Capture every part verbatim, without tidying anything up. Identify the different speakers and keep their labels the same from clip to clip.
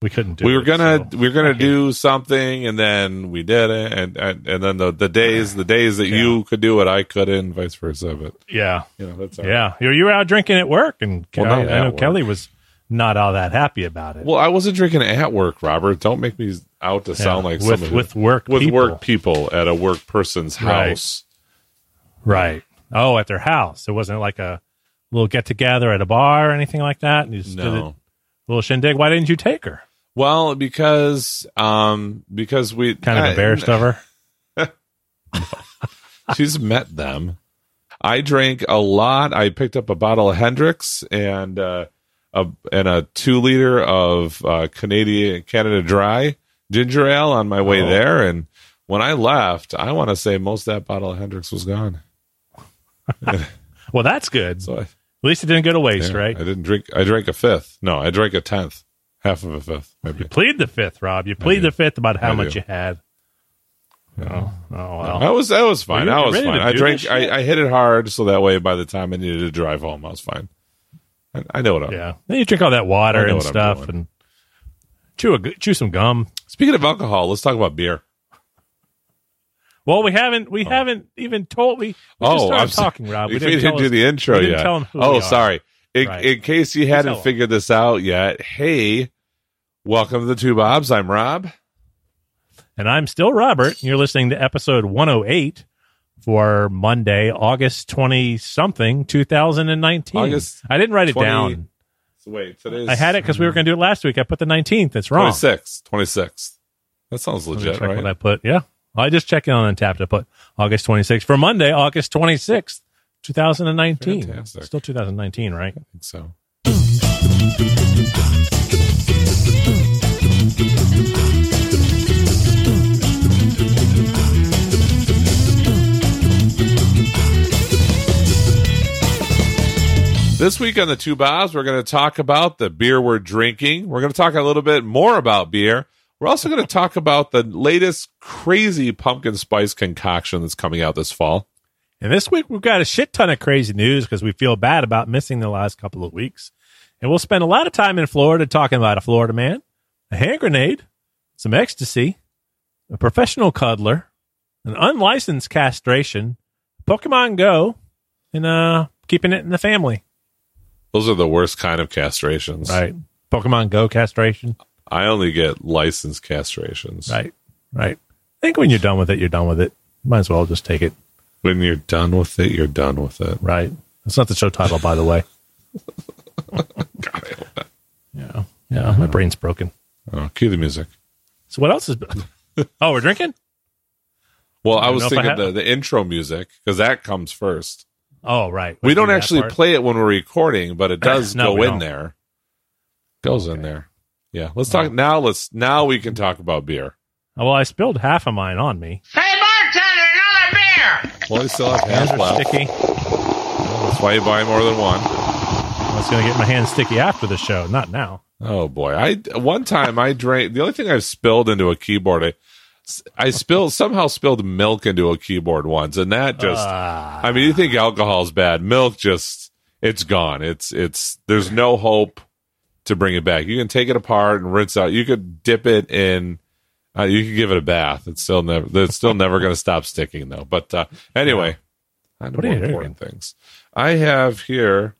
Speaker 1: We couldn't do
Speaker 2: we were
Speaker 1: it,
Speaker 2: gonna
Speaker 1: so
Speaker 2: we were gonna
Speaker 1: I hate
Speaker 2: do something, and then we did it, and and, and then the, the days the days that
Speaker 1: Yeah.
Speaker 2: you could do it, I couldn't, and vice versa. But
Speaker 1: Yeah.
Speaker 2: you know, that's all
Speaker 1: Yeah.
Speaker 2: right.
Speaker 1: You you were out drinking at work, and
Speaker 2: Well,
Speaker 1: I,
Speaker 2: not
Speaker 1: I
Speaker 2: at
Speaker 1: know
Speaker 2: work.
Speaker 1: Kelly was not all that happy about it.
Speaker 2: Well, I wasn't drinking at work, Robert. Don't make me out to sound like
Speaker 1: with,
Speaker 2: somebody
Speaker 1: with work
Speaker 2: with
Speaker 1: people.
Speaker 2: work people at a work person's
Speaker 1: Right.
Speaker 2: house.
Speaker 1: Right. Oh, at their house. It wasn't like a little get together at a bar or anything like that. And you just did
Speaker 2: No.
Speaker 1: a little shindig. Why didn't you take her?
Speaker 2: Well, because um because we
Speaker 1: Kind of
Speaker 2: I-
Speaker 1: embarrassed of her.
Speaker 2: She's met them. I drank a lot. I picked up a bottle of Hendrix and uh, a and a two liter of uh, Canadian Canada Dry ginger ale on my way
Speaker 1: Oh.
Speaker 2: there. And when I left, I want to say most of that bottle of Hendrix was gone.
Speaker 1: Well, that's good.
Speaker 2: So I,
Speaker 1: At least it didn't go to waste,
Speaker 2: yeah,
Speaker 1: right?
Speaker 2: I didn't drink. I drank a fifth. No, I drank a tenth, half of a fifth, maybe.
Speaker 1: Plead the fifth, Rob. You plead
Speaker 2: do.
Speaker 1: the fifth about how
Speaker 2: I
Speaker 1: much
Speaker 2: do.
Speaker 1: you had. Oh, oh well.
Speaker 2: That was that was fine.
Speaker 1: Were you
Speaker 2: I was
Speaker 1: ready to
Speaker 2: fine. I
Speaker 1: do
Speaker 2: drank.
Speaker 1: this shit?
Speaker 2: I, I hit it hard, so that way by the time I needed to drive home, I was fine. I, I know what I'm.
Speaker 1: Yeah. Then you drink all that
Speaker 2: I
Speaker 1: water
Speaker 2: know
Speaker 1: and
Speaker 2: what I'm
Speaker 1: stuff
Speaker 2: doing.
Speaker 1: and chew a, gu- chew some gum.
Speaker 2: Speaking of alcohol, let's talk about beer.
Speaker 1: Well, we haven't we haven't even told we, we just
Speaker 2: Oh,
Speaker 1: started
Speaker 2: I'm sorry.
Speaker 1: talking, Rob.
Speaker 2: We,
Speaker 1: We
Speaker 2: didn't,
Speaker 1: tell
Speaker 2: do
Speaker 1: us-
Speaker 2: the intro
Speaker 1: we didn't
Speaker 2: yet.
Speaker 1: tell 'em who
Speaker 2: oh,
Speaker 1: we are.
Speaker 2: sorry. In,
Speaker 1: Right.
Speaker 2: in case you
Speaker 1: tell
Speaker 2: hadn't
Speaker 1: 'em.
Speaker 2: figured this out yet, hey, welcome to the Two Bobs. I'm Rob.
Speaker 1: And I'm still Robert. And you're listening to episode one oh eight for Monday, August twentieth something, two thousand nineteen.
Speaker 2: August
Speaker 1: I didn't write it
Speaker 2: twenty
Speaker 1: down.
Speaker 2: So wait, today's
Speaker 1: I had it because we were going to do it last week. I put the nineteenth. That's wrong.
Speaker 2: twenty-sixth. twenty-sixth. That sounds
Speaker 1: Let me
Speaker 2: legit,
Speaker 1: check
Speaker 2: right?
Speaker 1: what I put. Yeah. I just checked in on Untappd. I put August twenty-sixth for Monday, August twenty-sixth, twenty nineteen.
Speaker 2: Fantastic.
Speaker 1: Still two thousand nineteen, right?
Speaker 2: I think so. This week on the Two Bobs, we're going to talk about the beer we're drinking. We're going to talk a little bit more about beer. We're also going to talk about the latest crazy pumpkin spice concoction that's coming out this fall.
Speaker 1: And this week, we've got a shit ton of crazy news because we feel bad about missing the last couple of weeks. And we'll spend a lot of time in Florida talking about a Florida man, a hand grenade, some ecstasy, a professional cuddler, an unlicensed castration, Pokemon Go, and uh, keeping it in the family.
Speaker 2: Those are the worst kind of castrations.
Speaker 1: Right. Pokemon Go castration.
Speaker 2: I only get licensed castrations.
Speaker 1: Right. Right. I think when you're done with it, you're done with it. Might as well just take it.
Speaker 2: When you're done with it, you're done with it.
Speaker 1: Right. That's not the show title, by the way.
Speaker 2: God, I hope not.
Speaker 1: Yeah. Yeah. My brain's broken.
Speaker 2: Oh, cue the music.
Speaker 1: So what else is... Oh, we're drinking?
Speaker 2: Well, I
Speaker 1: don't
Speaker 2: was
Speaker 1: know if I
Speaker 2: thinking
Speaker 1: have-
Speaker 2: the, the intro music, because that comes first.
Speaker 1: Oh, right.
Speaker 2: We don't
Speaker 1: do that
Speaker 2: actually
Speaker 1: part.
Speaker 2: play it when we're recording, but it does
Speaker 1: No,
Speaker 2: go
Speaker 1: we
Speaker 2: in
Speaker 1: don't.
Speaker 2: there. Goes in there. Yeah. Let's talk now. Let's now we can talk about beer.
Speaker 1: Oh, well, I spilled half of mine on me.
Speaker 3: Hey, bartender, another beer!
Speaker 2: Well, we still have
Speaker 1: Hands
Speaker 2: hands
Speaker 1: are
Speaker 2: left.
Speaker 1: sticky.
Speaker 2: That's why you buy more than one.
Speaker 1: I was going to get my hands sticky after the show, not now.
Speaker 2: Oh boy! I one time I drank. The only thing I've spilled into a keyboard, I, I spilled somehow spilled milk into a keyboard once, and that just.
Speaker 1: Ah.
Speaker 2: I mean, you think alcohol's bad? Milk just it's gone. It's it's there's no hope to bring it back. You can take it apart and rinse out. You could dip it in. Uh, you could give it a bath. It's still never. It's still never going to stop sticking though. But uh, anyway, on to
Speaker 1: What are
Speaker 2: more
Speaker 1: you
Speaker 2: important things. I have here.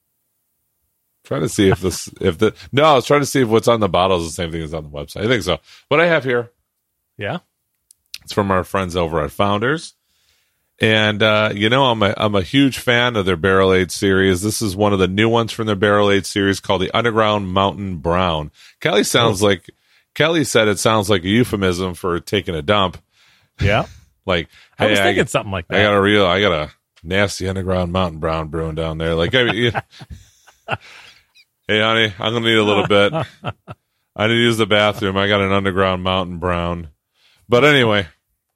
Speaker 2: Trying to see if this, if the, no, I was trying to see if what's on the bottle is the same thing as on the website. I think so. What I have here,
Speaker 1: Yeah?
Speaker 2: it's from our friends over at Founders. And, uh, you know, I'm a, I'm a huge fan of their Barrel Age series. This is one of the new ones from their Barrel Age series called the Underground Mountain Brown. Kelly sounds like, Kelly said it sounds like a euphemism for taking a dump.
Speaker 1: Yeah.
Speaker 2: Like,
Speaker 1: I
Speaker 2: hey,
Speaker 1: was thinking
Speaker 2: I,
Speaker 1: something like that.
Speaker 2: I got a real, I got a nasty Underground Mountain Brown brewing down there. Like, I mean, you- hey, honey, I'm going to need a little bit. I need to use the bathroom. I got an Underground Mountain Brown. But anyway,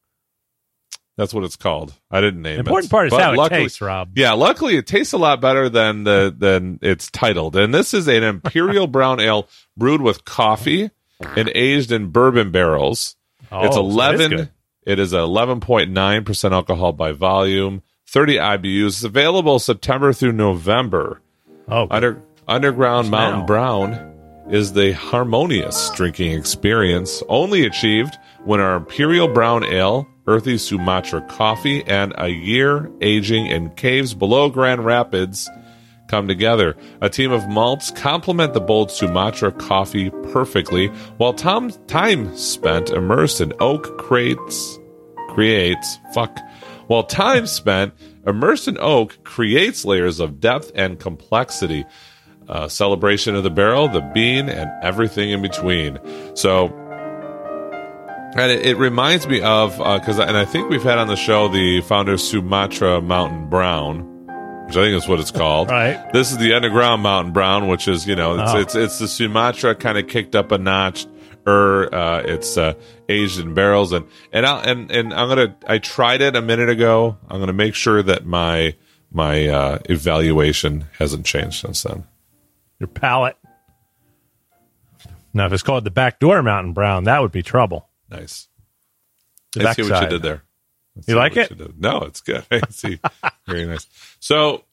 Speaker 2: that's what it's called. I didn't name
Speaker 1: The
Speaker 2: it.
Speaker 1: important part is
Speaker 2: But
Speaker 1: how it
Speaker 2: luckily-
Speaker 1: tastes, Rob.
Speaker 2: Yeah, luckily it tastes a lot better than the than it's titled. And this is an Imperial Brown Ale brewed with coffee and aged in bourbon barrels.
Speaker 1: Oh,
Speaker 2: it's
Speaker 1: so it is
Speaker 2: eleven.
Speaker 1: good.
Speaker 2: It is eleven point nine percent alcohol by volume, thirty I B Us. It's available September through November.
Speaker 1: Oh,
Speaker 2: Under Underground
Speaker 1: Just
Speaker 2: Mountain
Speaker 1: now.
Speaker 2: Brown is the harmonious drinking experience only achieved when our Imperial Brown Ale, Earthy Sumatra Coffee, and a year aging in caves below Grand Rapids come together. A team of malts complement the bold Sumatra coffee perfectly, while Tom, time spent immersed in oak creates creates fuck. While time spent immersed in oak creates layers of depth and complexity. Uh, celebration of the barrel, the bean, and everything in between. So, and it, it reminds me of because, uh, and I think we've had on the show the Founders Sumatra Mountain Brown, which I think is what it's called.
Speaker 1: Right.
Speaker 2: This is the Underground Mountain Brown, which is, you know, it's
Speaker 1: Oh.
Speaker 2: it's, it's the Sumatra kind of kicked up a notch. Or uh, it's uh, aged in barrels, and and I'll, and and I'm gonna. I tried it a minute ago. I'm gonna make sure that my my uh, evaluation hasn't changed since then.
Speaker 1: Your palate. Now, if it's called the Backdoor Mountain Brown, that would be trouble.
Speaker 2: Nice.
Speaker 1: The
Speaker 2: I see what you
Speaker 1: backside.
Speaker 2: did there. I
Speaker 1: You
Speaker 2: see
Speaker 1: like
Speaker 2: what
Speaker 1: it?
Speaker 2: you did. No, it's good. I see. Very nice. So,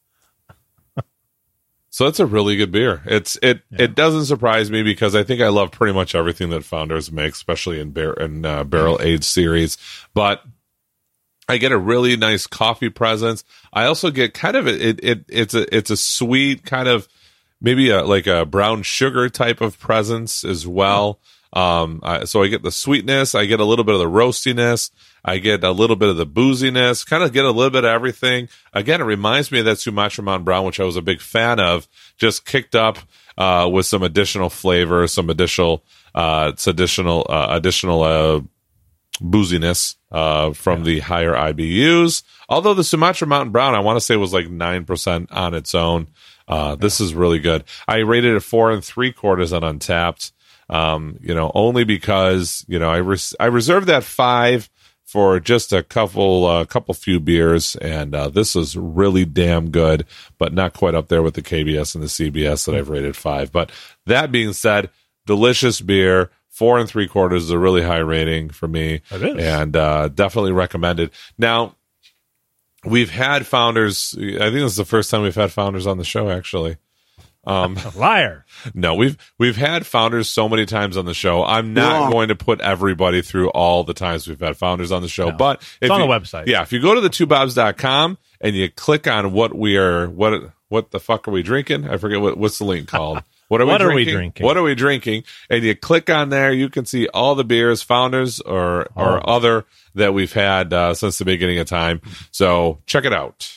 Speaker 2: so it's a really good beer. It's it
Speaker 1: Yeah.
Speaker 2: it doesn't surprise me because I think I love pretty much everything that Founders make, especially in bar in uh, barrel aged series. But I get a really nice coffee presence. I also get kind of a, it it it's a it's a sweet kind of maybe a like a brown sugar type of presence as well. Um, I, so I get the sweetness, I get a little bit of the roastiness, I get a little bit of the booziness, kind of get a little bit of everything. Again, it reminds me of that Sumatra Mountain Brown, which I was a big fan of, just kicked up uh, with some additional flavor, some additional, uh, it's additional, uh, additional uh, booziness uh, from the higher I B Us. Although the Sumatra Mountain Brown, I want to say was like nine percent on its own. Uh, this is really good. I rated it four and three quarters on Untapped. Um, you know, only because, you know, I res- I reserved that five for just a couple, uh, couple few beers. And, uh, this is really damn good, but not quite up there with the K B S and the C B S that I've rated five. But that being said, delicious beer. Four and three quarters is a really high rating for me.
Speaker 1: It is.
Speaker 2: And, uh, definitely recommended. Now, we've had Founders. I think this is the first time we've had Founders on the show, actually. Um,
Speaker 1: Liar.
Speaker 2: no, we've we've had Founders so many times on the show. I'm not
Speaker 4: Wrong.
Speaker 2: going to put everybody through all the times we've had Founders on the show,
Speaker 1: No.
Speaker 2: but if
Speaker 1: on
Speaker 2: you,
Speaker 1: the website.
Speaker 2: Yeah, if you go to the two bobs dot com and you click on what we are, what what the fuck are we drinking? I forget what what's the link called. What are we
Speaker 1: What are we
Speaker 2: drinking?
Speaker 1: drinking?
Speaker 2: What are we drinking? And you click on there, you can see all the beers, Founders or or
Speaker 1: Oh.
Speaker 2: other that we've had uh, since the beginning of time. So check it out.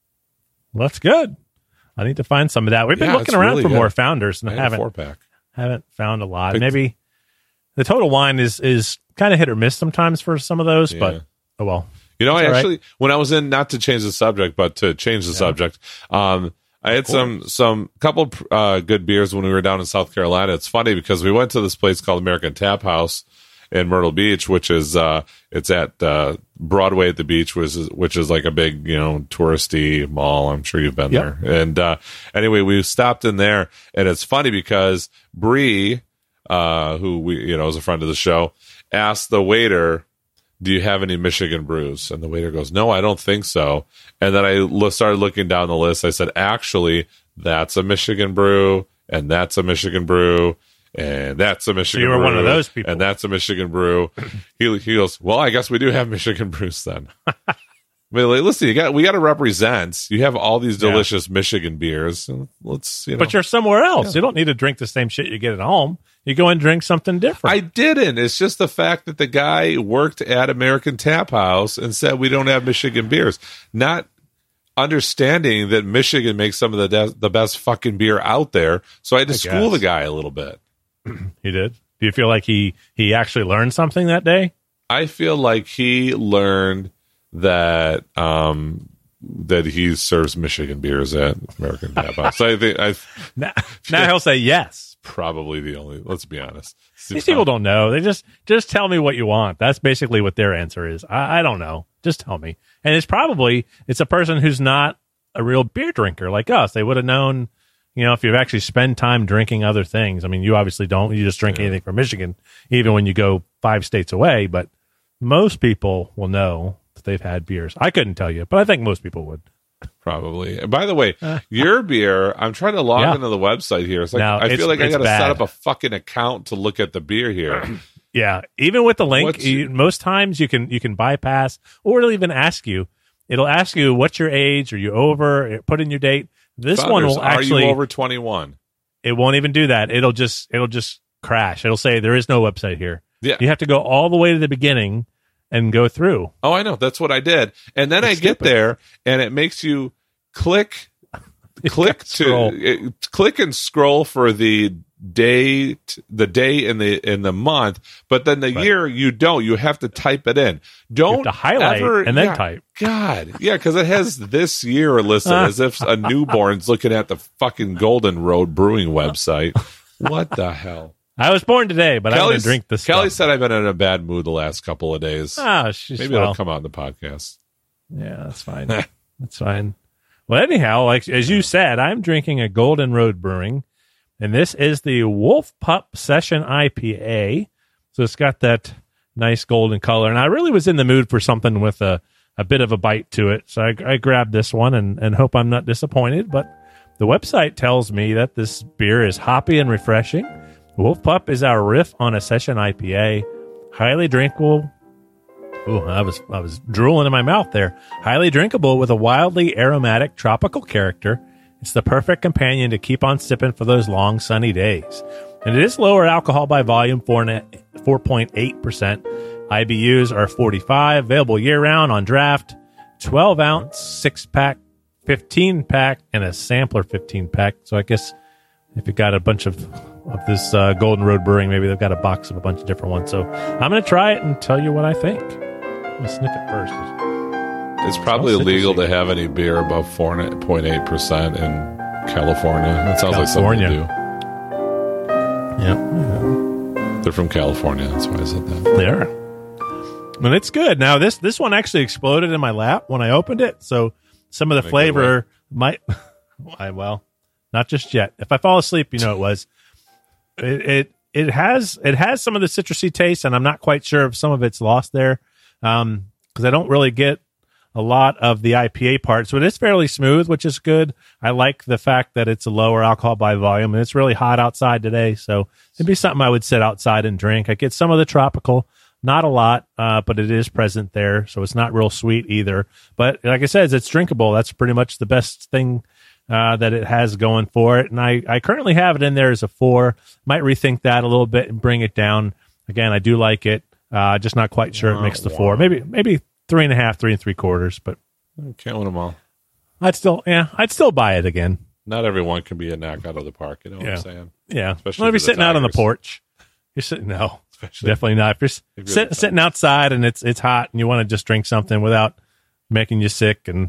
Speaker 1: Well, that's good. I need to find some of that. We've been
Speaker 2: Yeah,
Speaker 1: looking
Speaker 2: it's
Speaker 1: around
Speaker 2: really
Speaker 1: for
Speaker 2: good.
Speaker 1: more Founders, and
Speaker 2: I
Speaker 1: I
Speaker 2: had a
Speaker 1: haven't
Speaker 2: four pack.
Speaker 1: haven't found a lot.
Speaker 2: Big-
Speaker 1: Maybe the Total Wine is is kind of hit or miss sometimes for some of those,
Speaker 2: Yeah.
Speaker 1: but oh well.
Speaker 2: You know, I
Speaker 1: That's all right.
Speaker 2: actually, when I was in, not to change the subject, but to change the subject, um, I had some, some couple, uh, good beers when we were down in South Carolina. It's funny because we went to this place called American Tap House in Myrtle Beach, which is, uh, it's at, uh, Broadway at the beach, which is, which is like a big, you know, touristy mall. I'm sure you've been
Speaker 1: Yep.
Speaker 2: there. And, uh, anyway, we stopped in there and it's funny because Bree, uh, who we, you know, is a friend of the show, asked the waiter, do you have any Michigan brews? And the waiter goes, no, I don't think so. And then I lo- started looking down the list. I said, actually, that's a Michigan brew, and that's a Michigan brew, and that's a Michigan
Speaker 1: you were
Speaker 2: brew.
Speaker 1: one of those people.
Speaker 2: And that's a Michigan brew. he, he goes, well, I guess we do have Michigan brews then. I mean, like, listen, you got we got to represent. You have all these
Speaker 1: Yeah.
Speaker 2: delicious Michigan beers. And let's, you know.
Speaker 1: But you're somewhere else. You don't need to drink the same shit you get at home. You go and drink something different.
Speaker 2: I didn't. It's just the fact that the guy worked at American Tap House and said we don't have Michigan beers, not understanding that Michigan makes some of the de- the best fucking beer out there. So I had to
Speaker 1: I
Speaker 2: school the
Speaker 1: guess.
Speaker 2: guy a little bit.
Speaker 1: He did. Do you feel like he he actually learned something that day?
Speaker 2: I feel like he learned that um, that he serves Michigan beers at American Tap House. So I think I
Speaker 1: Now, now he'll say yes.
Speaker 2: probably the only. Let's be honest.
Speaker 1: These people don't know. They just just tell me what you want. That's basically what their answer is. I, I don't know. Just tell me. And it's probably it's a person who's not a real beer drinker like us. They would have known, you know, if you've actually spent time drinking other things. I mean, you obviously don't. You just drink anything from Michigan, even when you go five states away. But most people will know that they've had beers. I couldn't tell you, but I think most people would.
Speaker 2: Probably. And by the way,
Speaker 1: Uh,
Speaker 2: your beer, I'm trying to log
Speaker 1: Yeah.
Speaker 2: into the website here. It's like
Speaker 1: No,
Speaker 2: I
Speaker 1: it's-
Speaker 2: feel like I
Speaker 1: it's
Speaker 2: got to
Speaker 1: bad.
Speaker 2: set up a fucking account to look at the beer here.
Speaker 1: Yeah, even with the link,
Speaker 2: What's-
Speaker 1: you, most times you can you can bypass, or it'll even ask you. It'll ask you what's your age, are you over, put in your date. This one
Speaker 2: Founders,
Speaker 1: will actually
Speaker 2: are you over twenty-one?
Speaker 1: it won't even do that. It'll just it'll just crash. It'll say there is no website here.
Speaker 2: Yeah.
Speaker 1: You have to go all the way to the beginning and go through.
Speaker 2: Oh, I know. That's what I did. And then
Speaker 1: That's
Speaker 2: I get
Speaker 1: stupid.
Speaker 2: there and it makes you click click to
Speaker 1: Scroll.
Speaker 2: it, click and scroll for the date, the day in the in the month, but then the
Speaker 1: Right.
Speaker 2: year you don't. You have to type it in. Don't
Speaker 1: to highlight
Speaker 2: ever-
Speaker 1: and then
Speaker 2: yeah,
Speaker 1: type.
Speaker 2: God, yeah, because it has this year listed as if a newborn's looking at the fucking Golden Road Brewing website. What the hell?
Speaker 1: I was born today, but I'm going to
Speaker 2: Kelly's-
Speaker 1: drink this.
Speaker 2: Kelly
Speaker 1: stuff.
Speaker 2: said I've been in a bad mood the last couple of days.
Speaker 1: Ah, she's,
Speaker 2: Maybe
Speaker 1: well,
Speaker 2: it'll come out in the podcast.
Speaker 1: Yeah, that's fine. That's fine. Well, anyhow, like as you said, I'm drinking a Golden Road Brewing, and this is the Wolf Pup Session I P A. So it's got that nice golden color, and I really was in the mood for something with a, a bit of a bite to it. So I, I grabbed this one and, and hope I'm not disappointed. But the website tells me that this beer is hoppy and refreshing. Wolf Pup is our riff on a Session I P A, highly drinkable. Ooh, I was I was drooling in my mouth there. Highly drinkable with a wildly aromatic tropical character. It's the perfect companion to keep on sipping for those long sunny days. And it is lower alcohol by volume, four point eight percent. I B Us are forty-five, available year-round on draft, twelve ounce, six pack, fifteen pack, and a sampler fifteen pack. So I guess if you got a bunch of, of this uh, Golden Road Brewing, maybe they've got a box of a bunch of different ones. So I'm going to try it and tell you what I think. I'm going to sniff it first.
Speaker 2: It's probably
Speaker 1: Smells
Speaker 2: illegal
Speaker 1: citrusy.
Speaker 2: to have any beer above four point eight percent in California. That sounds
Speaker 1: California.
Speaker 2: like something to
Speaker 1: Yeah.
Speaker 2: do. They're from California. That's why I said that.
Speaker 1: They are. And it's good. Now, this this one actually exploded in my lap when I opened it. So some of the
Speaker 2: In a good
Speaker 1: flavor might, I, well, not just yet. If I fall asleep, you know it was. It, it it has it has some of the citrusy taste, and I'm not quite sure if some of it's lost there, um, because I don't really get a lot of the I P A part. So it is fairly smooth, which is good. I like the fact that it's a lower alcohol by volume, and it's really hot outside today. So it'd be something I would sit outside and drink. I get some of the tropical. Not a lot, uh, but it is present there, so it's not real sweet either. But like I said, it's drinkable. That's pretty much the best thing uh, that it has going for it. And I, I currently have it in there as a four. Might rethink that a little bit and bring it down. Again, I do like it. Uh, just not quite sure it makes the four. Maybe maybe three and a half, three and three quarters. But
Speaker 2: Can't win them all.
Speaker 1: I'd still, yeah, I'd still buy it again.
Speaker 2: Not everyone can be a knock out of the park. You know what
Speaker 1: Yeah.
Speaker 2: I'm saying?
Speaker 1: Yeah,
Speaker 2: Especially
Speaker 1: well, if
Speaker 2: for
Speaker 1: you're
Speaker 2: the
Speaker 1: sitting out on the
Speaker 2: Tigers.
Speaker 1: porch, you're sitting no.
Speaker 2: Especially
Speaker 1: Definitely not. If you're, s-
Speaker 2: If you're
Speaker 1: sit,
Speaker 2: the
Speaker 1: sitting outside and it's it's hot and you want to just drink something without making you sick, and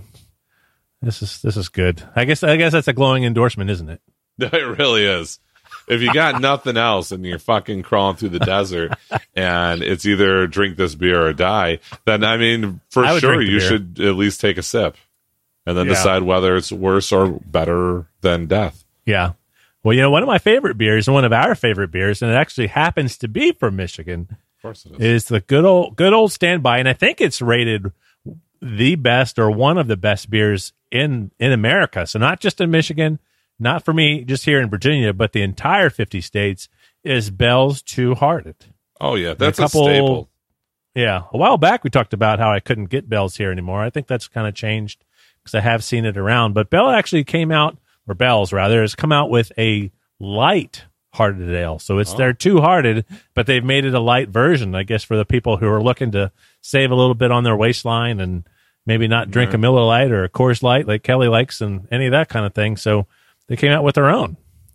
Speaker 1: this is this is good. I guess I guess that's a glowing endorsement, isn't it?
Speaker 2: It really is. If you got nothing else and you're fucking crawling through the desert and it's either drink this beer or die, then I mean, for
Speaker 1: I would
Speaker 2: sure
Speaker 1: drink the
Speaker 2: you
Speaker 1: beer.
Speaker 2: should at least take a sip and then
Speaker 1: Yeah.
Speaker 2: decide whether it's worse or better than death.
Speaker 1: Yeah. Well, you know, one of my favorite beers and one of our favorite beers, and it actually happens to be from Michigan,
Speaker 2: Of course it is.
Speaker 1: is the good old good old standby, and I think it's rated the best or one of the best beers in in America. So not just in Michigan, not for me, just here in Virginia, but the entire fifty states is Bell's Two Hearted.
Speaker 2: Oh, yeah. That's
Speaker 1: a
Speaker 2: a,
Speaker 1: couple-
Speaker 2: staple.
Speaker 1: Yeah, a while back we talked about how I couldn't get Bell's here anymore. I think that's kind of changed because I have seen it around. But Bell actually came out, or Bell's rather, has come out with a light hearted ale. So it's
Speaker 2: Oh.
Speaker 1: their Two Hearted, but they've made it a light version, I guess, for the people who are looking to save a little bit on their waistline and maybe not drink a Miller Lite or a Coors Light like Kelly likes and any of that kind of thing. So they came out with their own.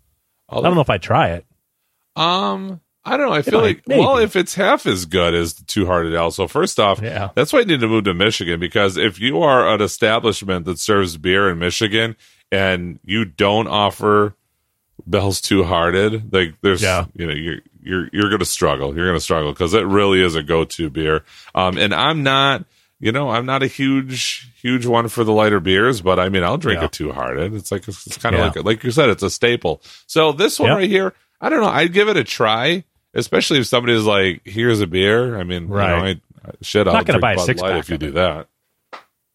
Speaker 1: I don't know if I'd try it.
Speaker 2: Um, I don't know. I feel
Speaker 1: might,
Speaker 2: like, well,
Speaker 1: maybe.
Speaker 2: if it's half as good as the Two Hearted Ale, so first off,
Speaker 1: Yeah.
Speaker 2: that's why you need to move to Michigan, because if you are an establishment that serves beer in Michigan and you don't offer Bell's Two Hearted, like there's,
Speaker 1: Yeah.
Speaker 2: you know, you're you're you're going to struggle. You're going to struggle because it really is a go-to beer. Um, and I'm not, you know, I'm not a huge huge one for the lighter beers, but I mean, I'll drink
Speaker 1: Yeah.
Speaker 2: a Two Hearted. It's like it's, it's kind of
Speaker 1: Yeah.
Speaker 2: like like you said, it's a staple. So this one
Speaker 1: Yep.
Speaker 2: right here, I don't know. I'd give it a try, especially if somebody's like, "Here's a beer." I mean,
Speaker 1: Right.
Speaker 2: you know, I, shit,
Speaker 1: I'm
Speaker 2: I'll
Speaker 1: not gonna
Speaker 2: drink
Speaker 1: buy a
Speaker 2: Bud
Speaker 1: six
Speaker 2: Light
Speaker 1: pack
Speaker 2: if you
Speaker 1: of
Speaker 2: do
Speaker 1: it.
Speaker 2: that.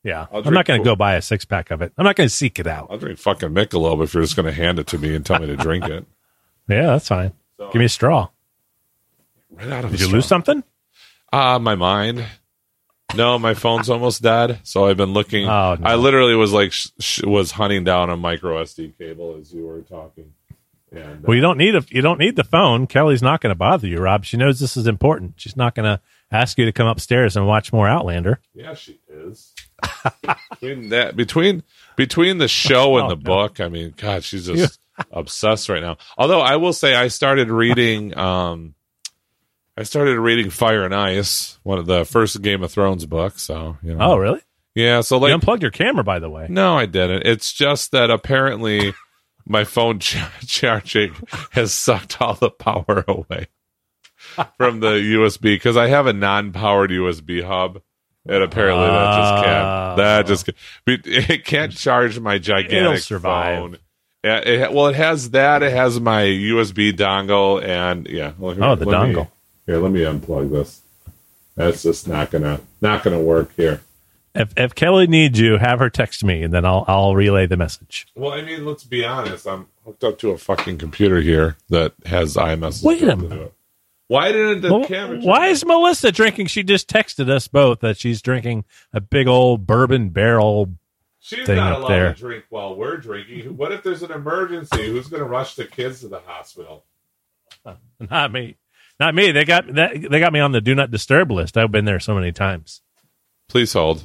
Speaker 1: Yeah,
Speaker 2: I'll
Speaker 1: I'm
Speaker 2: drink
Speaker 1: not going to
Speaker 2: cool-
Speaker 1: go buy a six pack of it. I'm not going to seek it out.
Speaker 2: I'll drink fucking Michelob if you're just going to hand it to me and tell me to drink it.
Speaker 1: Yeah, that's fine. Give me a straw.
Speaker 2: Right out of
Speaker 1: Did
Speaker 2: a
Speaker 1: you
Speaker 2: straw.
Speaker 1: lose something?
Speaker 2: Ah, my mind. No, my phone's almost dead. So I've been looking.
Speaker 1: Oh, no.
Speaker 2: I literally was like sh- sh- was hunting down a micro S D cable as you were talking. And, uh,
Speaker 1: Well, you don't need a you don't need the phone. Kelly's not going to bother you, Rob. She knows this is important. She's not going to ask you to come upstairs and watch more Outlander.
Speaker 2: yeah, she is. between that, between between the show and
Speaker 1: Oh,
Speaker 2: the
Speaker 1: no.
Speaker 2: book, I mean, God, she's just obsessed right now. Although I will say, I started reading. Um, I started reading Fire and Ice, one of the first Game of Thrones books. So you know,
Speaker 1: Oh, really?
Speaker 2: yeah. So
Speaker 1: You
Speaker 2: like,
Speaker 1: unplugged your camera, by the way.
Speaker 2: no, I didn't. It's just that apparently my phone ch- charging has sucked all the power away from the U S B because I have a non-powered U S B hub, and apparently that just can't. That just can't, it can't charge my gigantic
Speaker 1: It'll survive.
Speaker 2: phone. Yeah, it, well, it has that. It has my U S B dongle, and yeah. Well, here,
Speaker 1: Oh, the
Speaker 2: let me-
Speaker 1: dongle.
Speaker 2: here, let me unplug this. That's just not gonna not gonna work here.
Speaker 1: If if Kelly needs you, have her text me, and then I'll I'll relay the message.
Speaker 2: Well, I mean, let's be honest. I'm hooked up to a fucking computer here that has iMessage.
Speaker 1: Wait a
Speaker 2: built into
Speaker 1: minute.
Speaker 2: it. Why didn't the
Speaker 1: Well,
Speaker 2: camera? turn
Speaker 1: why
Speaker 2: on?
Speaker 1: is Melissa drinking? She just texted us both that she's drinking a big old bourbon barrel.
Speaker 2: She's
Speaker 1: thing
Speaker 2: not
Speaker 1: up
Speaker 2: allowed
Speaker 1: there?
Speaker 2: to drink while we're drinking? What if there's an emergency? Who's going to rush the kids to the hospital?
Speaker 1: Not me. Not me. They got that. They got me on the do not disturb list. I've been there so many times.
Speaker 2: Please hold.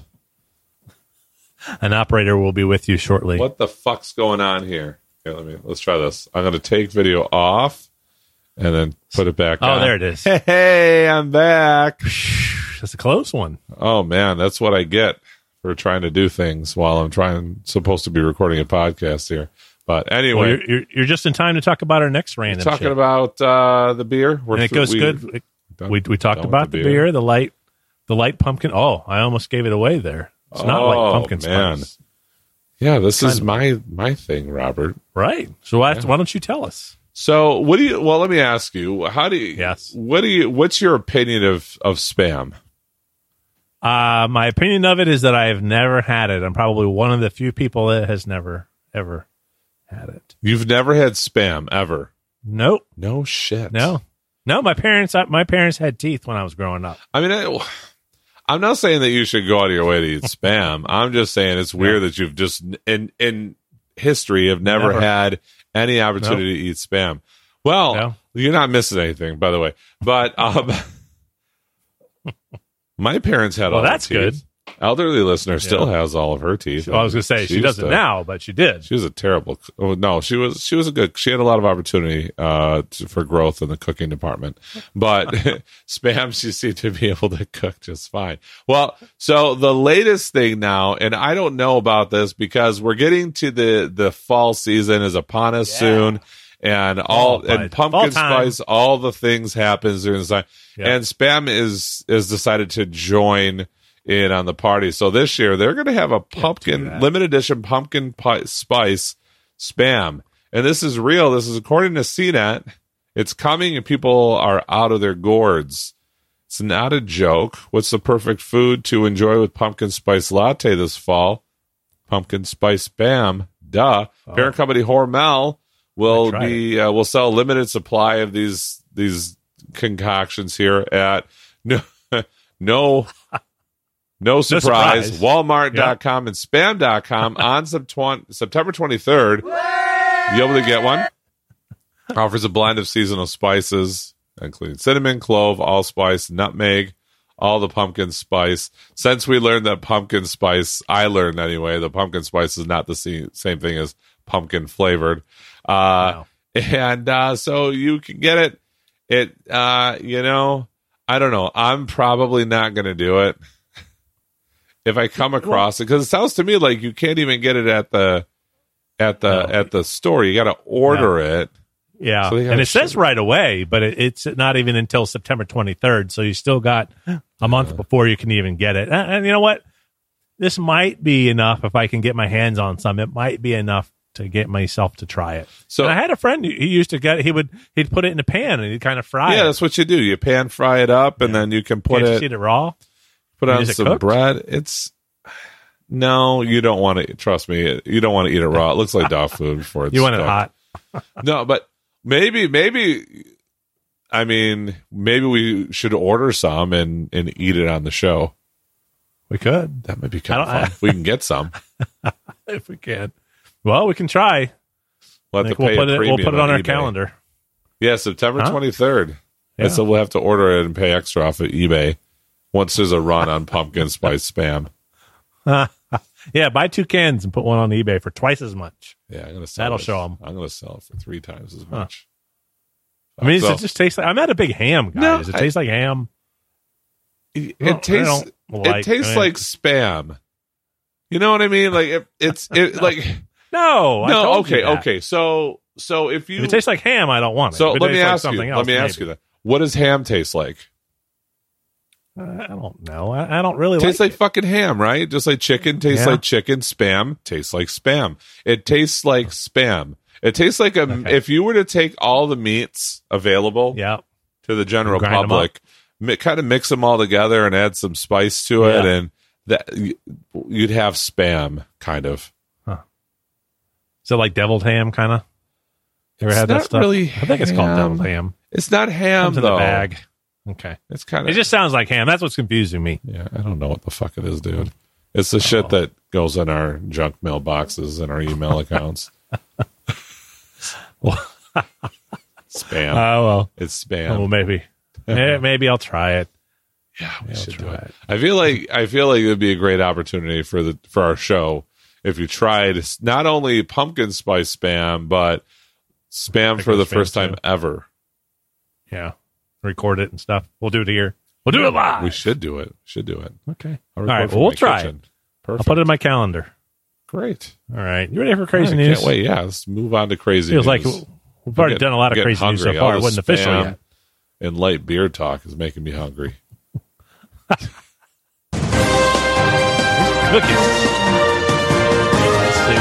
Speaker 1: An operator will be with you shortly.
Speaker 2: What the fuck's going on here? Here, let me. Let's try this. I'm going to take video off and then put it back
Speaker 1: Oh,
Speaker 2: on.
Speaker 1: there it is.
Speaker 2: Hey, hey, I'm back.
Speaker 1: That's a close one.
Speaker 2: Oh man, that's what I get for trying to do things while I'm trying supposed to be recording a podcast here. But
Speaker 1: Well,
Speaker 2: anyway,
Speaker 1: you're, you're, you're just in time to talk about our next random.
Speaker 2: talking
Speaker 1: shit.
Speaker 2: about uh, the beer. We're
Speaker 1: and it
Speaker 2: th-
Speaker 1: goes
Speaker 2: we-
Speaker 1: good.
Speaker 2: done-
Speaker 1: We we talked
Speaker 2: done with
Speaker 1: about the beer. the light, the light pumpkin. Oh, I almost gave it away there. It's not
Speaker 2: Oh,
Speaker 1: like pumpkin
Speaker 2: man.
Speaker 1: spice,
Speaker 2: Yeah, this is
Speaker 1: Kind
Speaker 2: my my thing, Robert.
Speaker 1: right? So why, why don't you tell us?
Speaker 2: So, what do you? Well, let me ask you. How do you?
Speaker 1: Yes.
Speaker 2: What do you? What's your opinion of of Spam?
Speaker 1: Uh, my opinion of it is that I have never had it. I'm probably one of the few people that has never ever had it.
Speaker 2: You've never had Spam ever?
Speaker 1: Nope.
Speaker 2: No shit.
Speaker 1: No. No. My parents. My parents had teeth when I was growing up.
Speaker 2: I mean, I, I'm not saying that you should go out of your way to eat Spam. I'm just saying it's weird that you've just in in history have never,
Speaker 1: Never.
Speaker 2: had any opportunity to eat Spam. Well,
Speaker 1: No.
Speaker 2: you're not missing anything, by the way. But um, my parents had
Speaker 1: Well,
Speaker 2: all their
Speaker 1: that's
Speaker 2: teeth.
Speaker 1: good.
Speaker 2: Elderly listener still has all of her teeth.
Speaker 1: Well, I was going to say she
Speaker 2: used
Speaker 1: doesn't
Speaker 2: to-
Speaker 1: now, but she did.
Speaker 2: She was a terrible. Oh, no, she was. She was a good. She had a lot of opportunity uh, to, for growth in the cooking department, but Spam, she seemed to be able to cook just fine. Well, so the latest thing now, and I don't know about this because we're getting to the the fall season is upon us
Speaker 1: Yeah.
Speaker 2: soon, and all
Speaker 1: Fall
Speaker 2: and
Speaker 1: time.
Speaker 2: pumpkin
Speaker 1: Fall time.
Speaker 2: spice, all the things happens during the time,
Speaker 1: Yeah.
Speaker 2: and Spam is is decided to join in on the party. So this year they're going to have a pumpkin
Speaker 1: that.
Speaker 2: limited edition pumpkin pie, spice Spam, and this is real. This is according to C net. It's coming, and people are out of their gourds. It's not a joke. What's the perfect food to enjoy with pumpkin spice latte this fall? Pumpkin spice Spam. Duh. Parent company Hormel will
Speaker 1: I tried
Speaker 2: be uh, will sell a limited supply of these these concoctions here at no no. No surprise.
Speaker 1: surprise.
Speaker 2: Walmart dot com and Spam dot com on Sept- September twenty-third. You'll be able to get one. Offers a blend of seasonal spices, including cinnamon, clove, allspice, nutmeg, all the pumpkin spice. Since we learned that pumpkin spice, I learned anyway, the pumpkin spice is not the same, same thing as pumpkin flavored. Uh,
Speaker 1: Wow.
Speaker 2: And uh, so you can get it. It, uh, you know, I don't know. I'm probably not going to do it. If I come across it, because it sounds to me like you can't even get it at the at the
Speaker 1: No.
Speaker 2: at the store. You got to order it.
Speaker 1: Yeah,
Speaker 2: So they gotta
Speaker 1: and it
Speaker 2: ship
Speaker 1: says
Speaker 2: it.
Speaker 1: right away, but it, it's not even until September twenty-third. So you still got a month before you can even get it. And, and you know what? This might be enough if I can get my hands on some. It might be enough to get myself to try it.
Speaker 2: So-
Speaker 1: and I had a friend who he used to get. He would he'd put it in a pan and he'd kind of fry
Speaker 2: Yeah,
Speaker 1: it.
Speaker 2: that's what you do. You pan fry it up, and then you can put
Speaker 1: Can't you
Speaker 2: it
Speaker 1: eat it raw.
Speaker 2: put
Speaker 1: I mean,
Speaker 2: on
Speaker 1: is it
Speaker 2: some
Speaker 1: cooked?
Speaker 2: bread. It's No, you don't want to. Trust me, you don't want to eat it raw. It looks like dog food before it's
Speaker 1: You want it
Speaker 2: cooked.
Speaker 1: hot.
Speaker 2: No, but maybe, maybe. I mean, maybe we should order some and and eat it on the show.
Speaker 1: We could.
Speaker 2: That might be kind of
Speaker 1: I don't-
Speaker 2: fun. We can get some.
Speaker 1: If we can. Well, we can try.
Speaker 2: We'll
Speaker 1: I
Speaker 2: have
Speaker 1: think
Speaker 2: to
Speaker 1: we'll
Speaker 2: pay
Speaker 1: put
Speaker 2: a
Speaker 1: it, we'll
Speaker 2: premium
Speaker 1: put it on our
Speaker 2: eBay.
Speaker 1: calendar.
Speaker 2: Yeah, September
Speaker 1: Huh?
Speaker 2: twenty-third.
Speaker 1: Yeah.
Speaker 2: And so we'll have to order it and pay extra off at eBay once there's a run on pumpkin spice spam.
Speaker 1: Yeah, buy two cans and put one on eBay for twice as much.
Speaker 2: Yeah, I'm gonna sell.
Speaker 1: That'll
Speaker 2: it.
Speaker 1: show 'em.
Speaker 2: I'm gonna sell it for three times as much.
Speaker 1: I mean,
Speaker 2: So-
Speaker 1: does it just taste like... I'm not a big ham guy.
Speaker 2: No,
Speaker 1: does it
Speaker 2: I-
Speaker 1: taste like ham?
Speaker 2: It,
Speaker 1: Well, I
Speaker 2: it tastes.
Speaker 1: don't
Speaker 2: It
Speaker 1: like-
Speaker 2: tastes
Speaker 1: I mean-
Speaker 2: like spam. You know what I mean? Like it, it's it like
Speaker 1: No. I
Speaker 2: no.
Speaker 1: told you
Speaker 2: Okay,
Speaker 1: that.
Speaker 2: okay. So so if you
Speaker 1: If it tastes like ham, I don't want it.
Speaker 2: so
Speaker 1: If it
Speaker 2: let me
Speaker 1: tastes like
Speaker 2: ask you.
Speaker 1: something
Speaker 2: Let
Speaker 1: else,
Speaker 2: me ask
Speaker 1: maybe.
Speaker 2: you that. What does ham taste like?
Speaker 1: Uh, I don't know. I, I don't really
Speaker 2: Tastes
Speaker 1: like
Speaker 2: like fucking ham, right? Just like chicken tastes
Speaker 1: Yeah.
Speaker 2: like chicken. Spam tastes like spam. It tastes like spam. It tastes like a.
Speaker 1: Okay.
Speaker 2: If you were to take all the meats available
Speaker 1: it. Yeah.
Speaker 2: to the general
Speaker 1: Grind 'em up.
Speaker 2: public, mi- kind of mix them all together and add some spice to it,
Speaker 1: Yeah.
Speaker 2: and that y- you'd have spam, kind of.
Speaker 1: So like deviled ham, kind of. You ever
Speaker 2: It's
Speaker 1: had that
Speaker 2: not
Speaker 1: stuff?
Speaker 2: really
Speaker 1: I think it's called
Speaker 2: ham.
Speaker 1: deviled ham.
Speaker 2: It's not ham
Speaker 1: Comes in
Speaker 2: though.
Speaker 1: the bag. Okay.
Speaker 2: It's kind
Speaker 1: It
Speaker 2: of.
Speaker 1: just sounds like ham. That's what's confusing me.
Speaker 2: Yeah, I don't know what the fuck it is, dude. It's the shit that goes in our junk mail boxes and our email accounts.
Speaker 1: Well,
Speaker 2: Spam.
Speaker 1: oh well.
Speaker 2: It's
Speaker 1: Oh,
Speaker 2: spam.
Speaker 1: well, maybe. Eh, maybe I'll try it.
Speaker 2: Yeah, we
Speaker 1: I'll
Speaker 2: should do
Speaker 1: try
Speaker 2: it.
Speaker 1: it.
Speaker 2: I feel like I feel like it would be a great opportunity for the for our show if you tried not only pumpkin spice spam but spam for
Speaker 1: Regular
Speaker 2: the
Speaker 1: spam,
Speaker 2: first time
Speaker 1: too.
Speaker 2: ever.
Speaker 1: Yeah. Record it and stuff. We'll do it here. We'll do it live.
Speaker 2: We should do it. Should do it.
Speaker 1: Okay.
Speaker 2: I'll
Speaker 1: All
Speaker 2: record
Speaker 1: right.
Speaker 2: from
Speaker 1: Well, we'll
Speaker 2: my
Speaker 1: try
Speaker 2: kitchen.
Speaker 1: it.
Speaker 2: Perfect.
Speaker 1: I'll put it in my calendar.
Speaker 2: Great.
Speaker 1: All right. You ready for crazy
Speaker 2: I
Speaker 1: news?
Speaker 2: can't wait. Yeah, let's move on to crazy
Speaker 1: Feels
Speaker 2: news.
Speaker 1: like we've already
Speaker 2: Get-
Speaker 1: done a lot of
Speaker 2: getting
Speaker 1: crazy news so
Speaker 2: hungry.
Speaker 1: far.
Speaker 2: All
Speaker 1: It
Speaker 2: the
Speaker 1: wasn't official
Speaker 2: spam
Speaker 1: yet.
Speaker 2: And light beer talk is making me hungry.
Speaker 1: Cookies. Let's see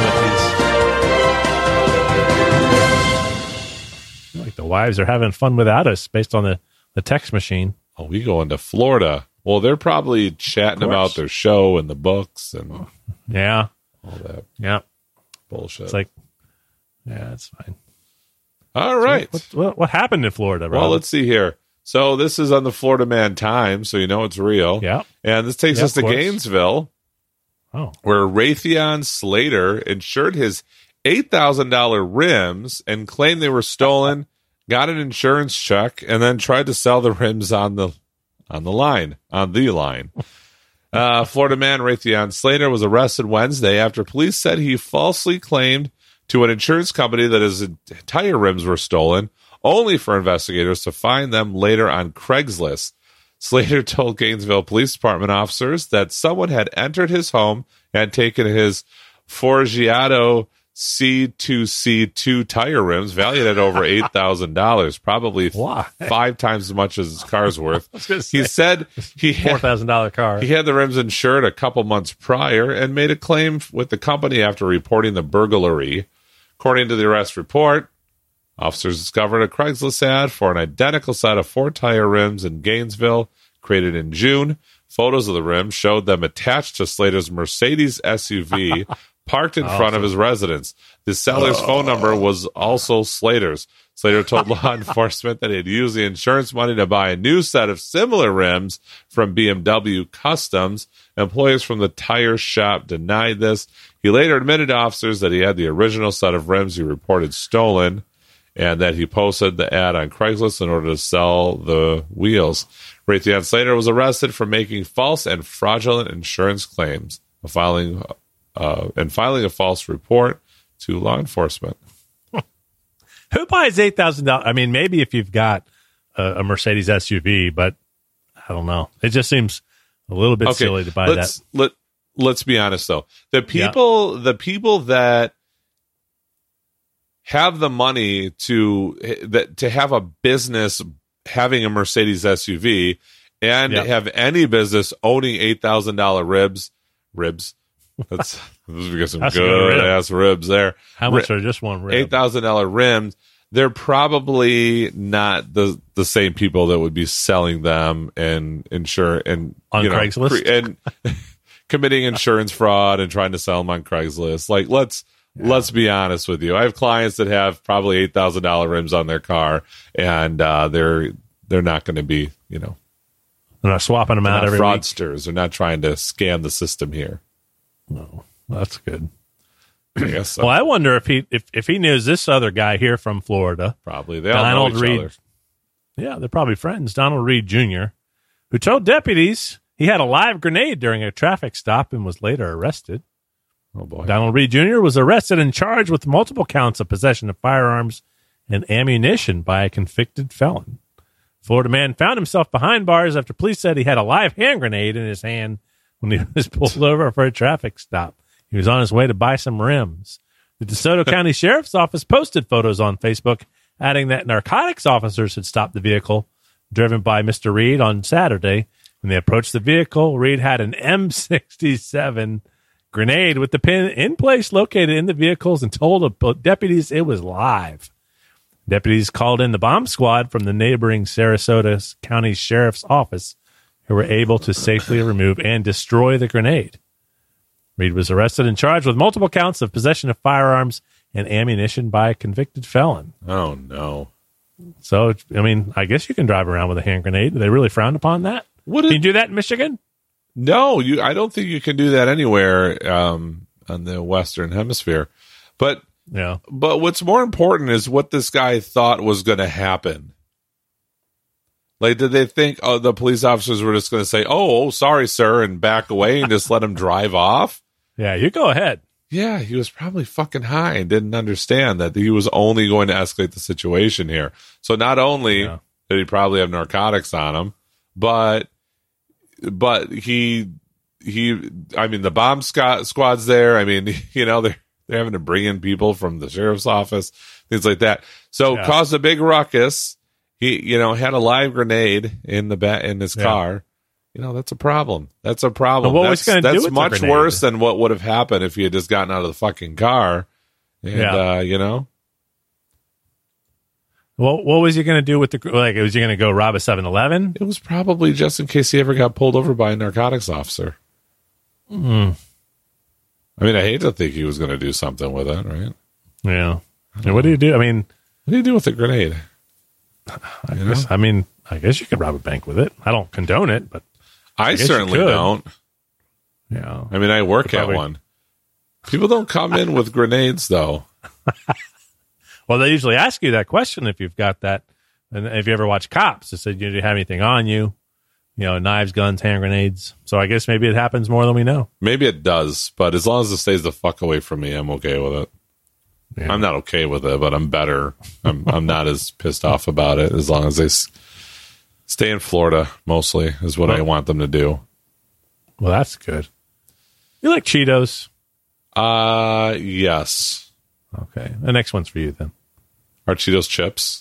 Speaker 1: what these. Like the wives are having fun without us based on the, the text machine.
Speaker 2: Oh, we going to Florida. Well, they're probably chatting
Speaker 1: Of course.
Speaker 2: about their show and the books and
Speaker 1: Yeah.
Speaker 2: all that
Speaker 1: Yeah.
Speaker 2: bullshit.
Speaker 1: It's like, yeah, it's fine.
Speaker 2: all right.
Speaker 1: What, what, what happened in Florida, Rob?
Speaker 2: Well, let's see here. So this is on the Florida Man Times, so you know it's real.
Speaker 1: Yeah.
Speaker 2: And this takes
Speaker 1: Yeah,
Speaker 2: us to
Speaker 1: of course.
Speaker 2: Gainesville,
Speaker 1: Oh.
Speaker 2: where Raytheon Slater insured his eight thousand dollars rims and claimed they were stolen, got an insurance check, and then tried to sell the rims on the on the line, on the line. Uh, Florida man Raytheon Slater was arrested Wednesday after police said he falsely claimed to an insurance company that his tire rims were stolen, only for investigators to find them later on Craigslist. Slater told Gainesville Police Department officers that someone had entered his home and taken his Forgiato C two C two tire rims valued at over eight thousand dollars, probably
Speaker 1: Why?
Speaker 2: five times as much as his car's worth.
Speaker 1: was gonna
Speaker 2: He
Speaker 1: say.
Speaker 2: said he
Speaker 1: Four
Speaker 2: had,
Speaker 1: thousand dollar car.
Speaker 2: he had the rims insured a couple months prior and made a claim with the company after reporting the burglary. According to the arrest report, officers discovered a Craigslist ad for an identical set of four tire rims in Gainesville, created in June. Photos of the rims showed them attached to Slater's Mercedes S U V parked in front of his residence. The seller's phone number was also Slater's. Slater told law enforcement that he had used the insurance money to buy a new set of similar rims from B M W Customs. Employees from the tire shop denied this. He later admitted to officers that he had the original set of rims he reported stolen and that he posted the ad on Craigslist in order to sell the wheels. Raytheon Slater was arrested for making false and fraudulent insurance claims, filing uh, and filing a false report to law enforcement.
Speaker 1: Who buys eight thousand dollars? I mean, maybe if you've got a, a Mercedes S U V, but I don't know. It just seems a little bit silly to buy
Speaker 2: let's,
Speaker 1: that.
Speaker 2: Let, let's be honest, though. The people, the people that have the money to that to have a business having a Mercedes S U V and
Speaker 1: Yeah.
Speaker 2: have any business owning eight thousand dollar ribs, ribs. That's those are some
Speaker 1: That's a good
Speaker 2: good
Speaker 1: rib.
Speaker 2: ass ribs there.
Speaker 1: How much are just one
Speaker 2: Eight
Speaker 1: rib?
Speaker 2: thousand dollar rims. They're probably not the the same people that would be selling them and insure and
Speaker 1: On
Speaker 2: you know,
Speaker 1: Craigslist?
Speaker 2: cre- and committing insurance fraud and trying to sell them on Craigslist. Like, let's yeah. let's be honest with you. I have clients that have probably eight thousand dollar rims on their car, and uh, they're they're not going to be, you know,
Speaker 1: they're not swapping them out every
Speaker 2: fraudsters.
Speaker 1: week.
Speaker 2: They're not trying to scam the system here.
Speaker 1: No, that's good.
Speaker 2: I guess so.
Speaker 1: Well, I wonder if he if, if he knows this other guy here from Florida.
Speaker 2: Probably. They all
Speaker 1: Donald
Speaker 2: know each
Speaker 1: Reed.
Speaker 2: other.
Speaker 1: Yeah, they're probably friends. Donald Reed Junior, who told deputies he had a live grenade during a traffic stop and was later arrested.
Speaker 2: Oh, boy.
Speaker 1: Donald Reed Junior was arrested and charged with multiple counts of possession of firearms and ammunition by a convicted felon. Florida man found himself behind bars after police said he had a live hand grenade in his hand when he was pulled over for a traffic stop. He was on his way to buy some rims. The DeSoto County Sheriff's Office posted photos on Facebook, adding that narcotics officers had stopped the vehicle driven by Mister Reed on Saturday. When they approached the vehicle, Reed had an M sixty-seven grenade with the pin in place located in the vehicles and told deputies it was live. Deputies called in the bomb squad from the neighboring Sarasota County Sheriff's Office, who were able to safely remove and destroy the grenade. Reed was arrested and charged with multiple counts of possession of firearms and ammunition by a convicted felon.
Speaker 2: Oh, no.
Speaker 1: So, I mean, I guess you can drive around with a hand grenade. Do they really frown upon that?
Speaker 2: What
Speaker 1: can
Speaker 2: did,
Speaker 1: you do that in Michigan?
Speaker 2: No, you. I don't think you can do that anywhere um, on the Western Hemisphere. But
Speaker 1: yeah.
Speaker 2: But what's more important is what this guy thought was going to happen. Like, did they think oh, the police officers were just going to say, oh, oh, sorry, sir, and back away and just let him drive off?
Speaker 1: Yeah, you go ahead.
Speaker 2: Yeah, he was probably fucking high and didn't understand that he was only going to escalate the situation here. So not only
Speaker 1: yeah.
Speaker 2: did he probably have narcotics on him, but but he he I mean the bomb squad, squad's there. I mean, you know, they're they're having to bring in people from the sheriff's office, things like that. So
Speaker 1: yeah.
Speaker 2: caused a big ruckus. He you know had a live grenade in the ba- in his
Speaker 1: yeah.
Speaker 2: car. You know, that's a problem. That's a problem.
Speaker 1: Well, what
Speaker 2: that's
Speaker 1: was going to do
Speaker 2: that's
Speaker 1: with
Speaker 2: much
Speaker 1: the grenade?
Speaker 2: worse than what would have happened if he had just gotten out of the fucking car. And,
Speaker 1: yeah.
Speaker 2: uh, you know.
Speaker 1: Well, what was he going to do with the, like, was he going to go rob a seven eleven?
Speaker 2: It was probably just in case he ever got pulled over by a narcotics officer.
Speaker 1: Mm.
Speaker 2: I mean, I hate to think he was going to do something with it, right?
Speaker 1: Yeah. And what do you do? I mean,
Speaker 2: what do you do with a grenade?
Speaker 1: I, guess, I mean, I guess you could rob a bank with it. I don't condone it, but
Speaker 2: I,
Speaker 1: I
Speaker 2: certainly don't.
Speaker 1: Yeah.
Speaker 2: I mean, I work at
Speaker 1: probably...
Speaker 2: one. People don't come in with grenades, though.
Speaker 1: Well, they usually ask you that question if you've got that. And if you ever watch Cops, they said, do you have anything on you? You know, knives, guns, hand grenades. So I guess maybe it happens more than we know.
Speaker 2: Maybe it does, but as long as it stays the fuck away from me, I'm okay with it. Yeah. I'm not okay with it, but I'm better. I'm I'm not as pissed off about it as long as they s- stay in Florida, mostly, is what well, I want them to do.
Speaker 1: Well, that's good. You like Cheetos?
Speaker 2: Uh, yes.
Speaker 1: Okay. The next one's for you, then.
Speaker 2: Are Cheetos chips?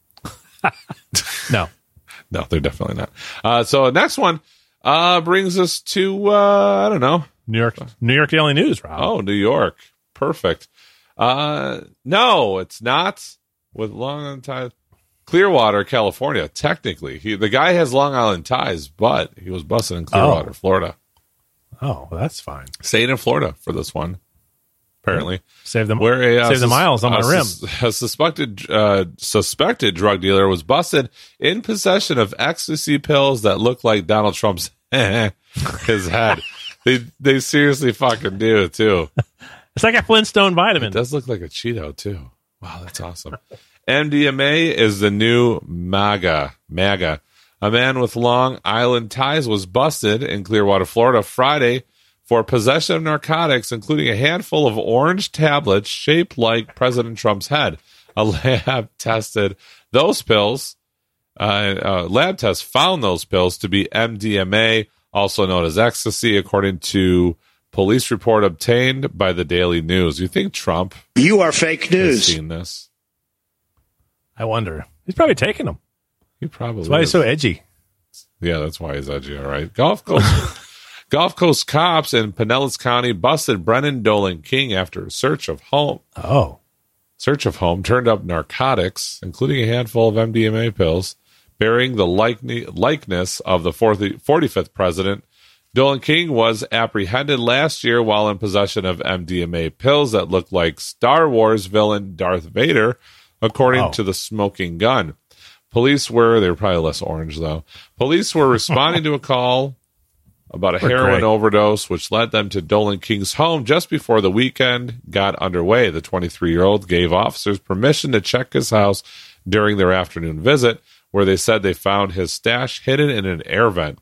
Speaker 1: No.
Speaker 2: No, they're definitely not. Uh, so next one uh, brings us to, uh, I don't know.
Speaker 1: New York New York Daily News, Rob.
Speaker 2: Oh, New York. Perfect. Uh, no, it's not with Long Island ties. Clearwater, California, technically. He, the guy has Long Island ties, but he was busted in Clearwater,
Speaker 1: oh.
Speaker 2: Florida.
Speaker 1: Oh, well, that's fine.
Speaker 2: Staying in Florida for this one, apparently.
Speaker 1: Save them.
Speaker 2: Where a, uh,
Speaker 1: save the miles on my
Speaker 2: a,
Speaker 1: rim.
Speaker 2: A suspected uh, suspected drug dealer was busted in possession of ecstasy pills that look like Donald Trump's his head. They they seriously fucking do too.
Speaker 1: It's like a Flintstone vitamin.
Speaker 2: It does look like a Cheeto too. Wow, that's awesome. M D M A is the new MAGA. MAGA. A man with Long Island ties was busted in Clearwater, Florida, Friday for possession of narcotics, including a handful of orange tablets shaped like President Trump's head. A lab tested those pills. Uh, a lab test found those pills to be M D M A, also known as ecstasy, according to police report obtained by the Daily News. You think Trump?
Speaker 4: You are fake news.
Speaker 2: Has seen this?
Speaker 1: I wonder. He's probably taking them.
Speaker 2: He probably.
Speaker 1: That's why
Speaker 2: is.
Speaker 1: he's so edgy.
Speaker 2: Yeah, that's why he's edgy. All right. Gulf Coast, Gulf Coast cops in Pinellas County busted Brennan Dolan King after a search of home.
Speaker 1: Oh,
Speaker 2: search of home turned up narcotics, including a handful of M D M A pills bearing the like- likeness of the forty-fifth president. Dolan King was apprehended last year while in possession of M D M A pills that looked like Star Wars villain Darth Vader, according
Speaker 1: Oh.
Speaker 2: to the Smoking Gun. Police were, they were probably less orange though. Police were responding to a call about a
Speaker 1: We're
Speaker 2: heroin
Speaker 1: great.
Speaker 2: overdose, which led them to Dolan King's home just before the weekend got underway. The twenty-three-year-old gave officers permission to check his house during their afternoon visit, where they said they found his stash hidden in an air vent.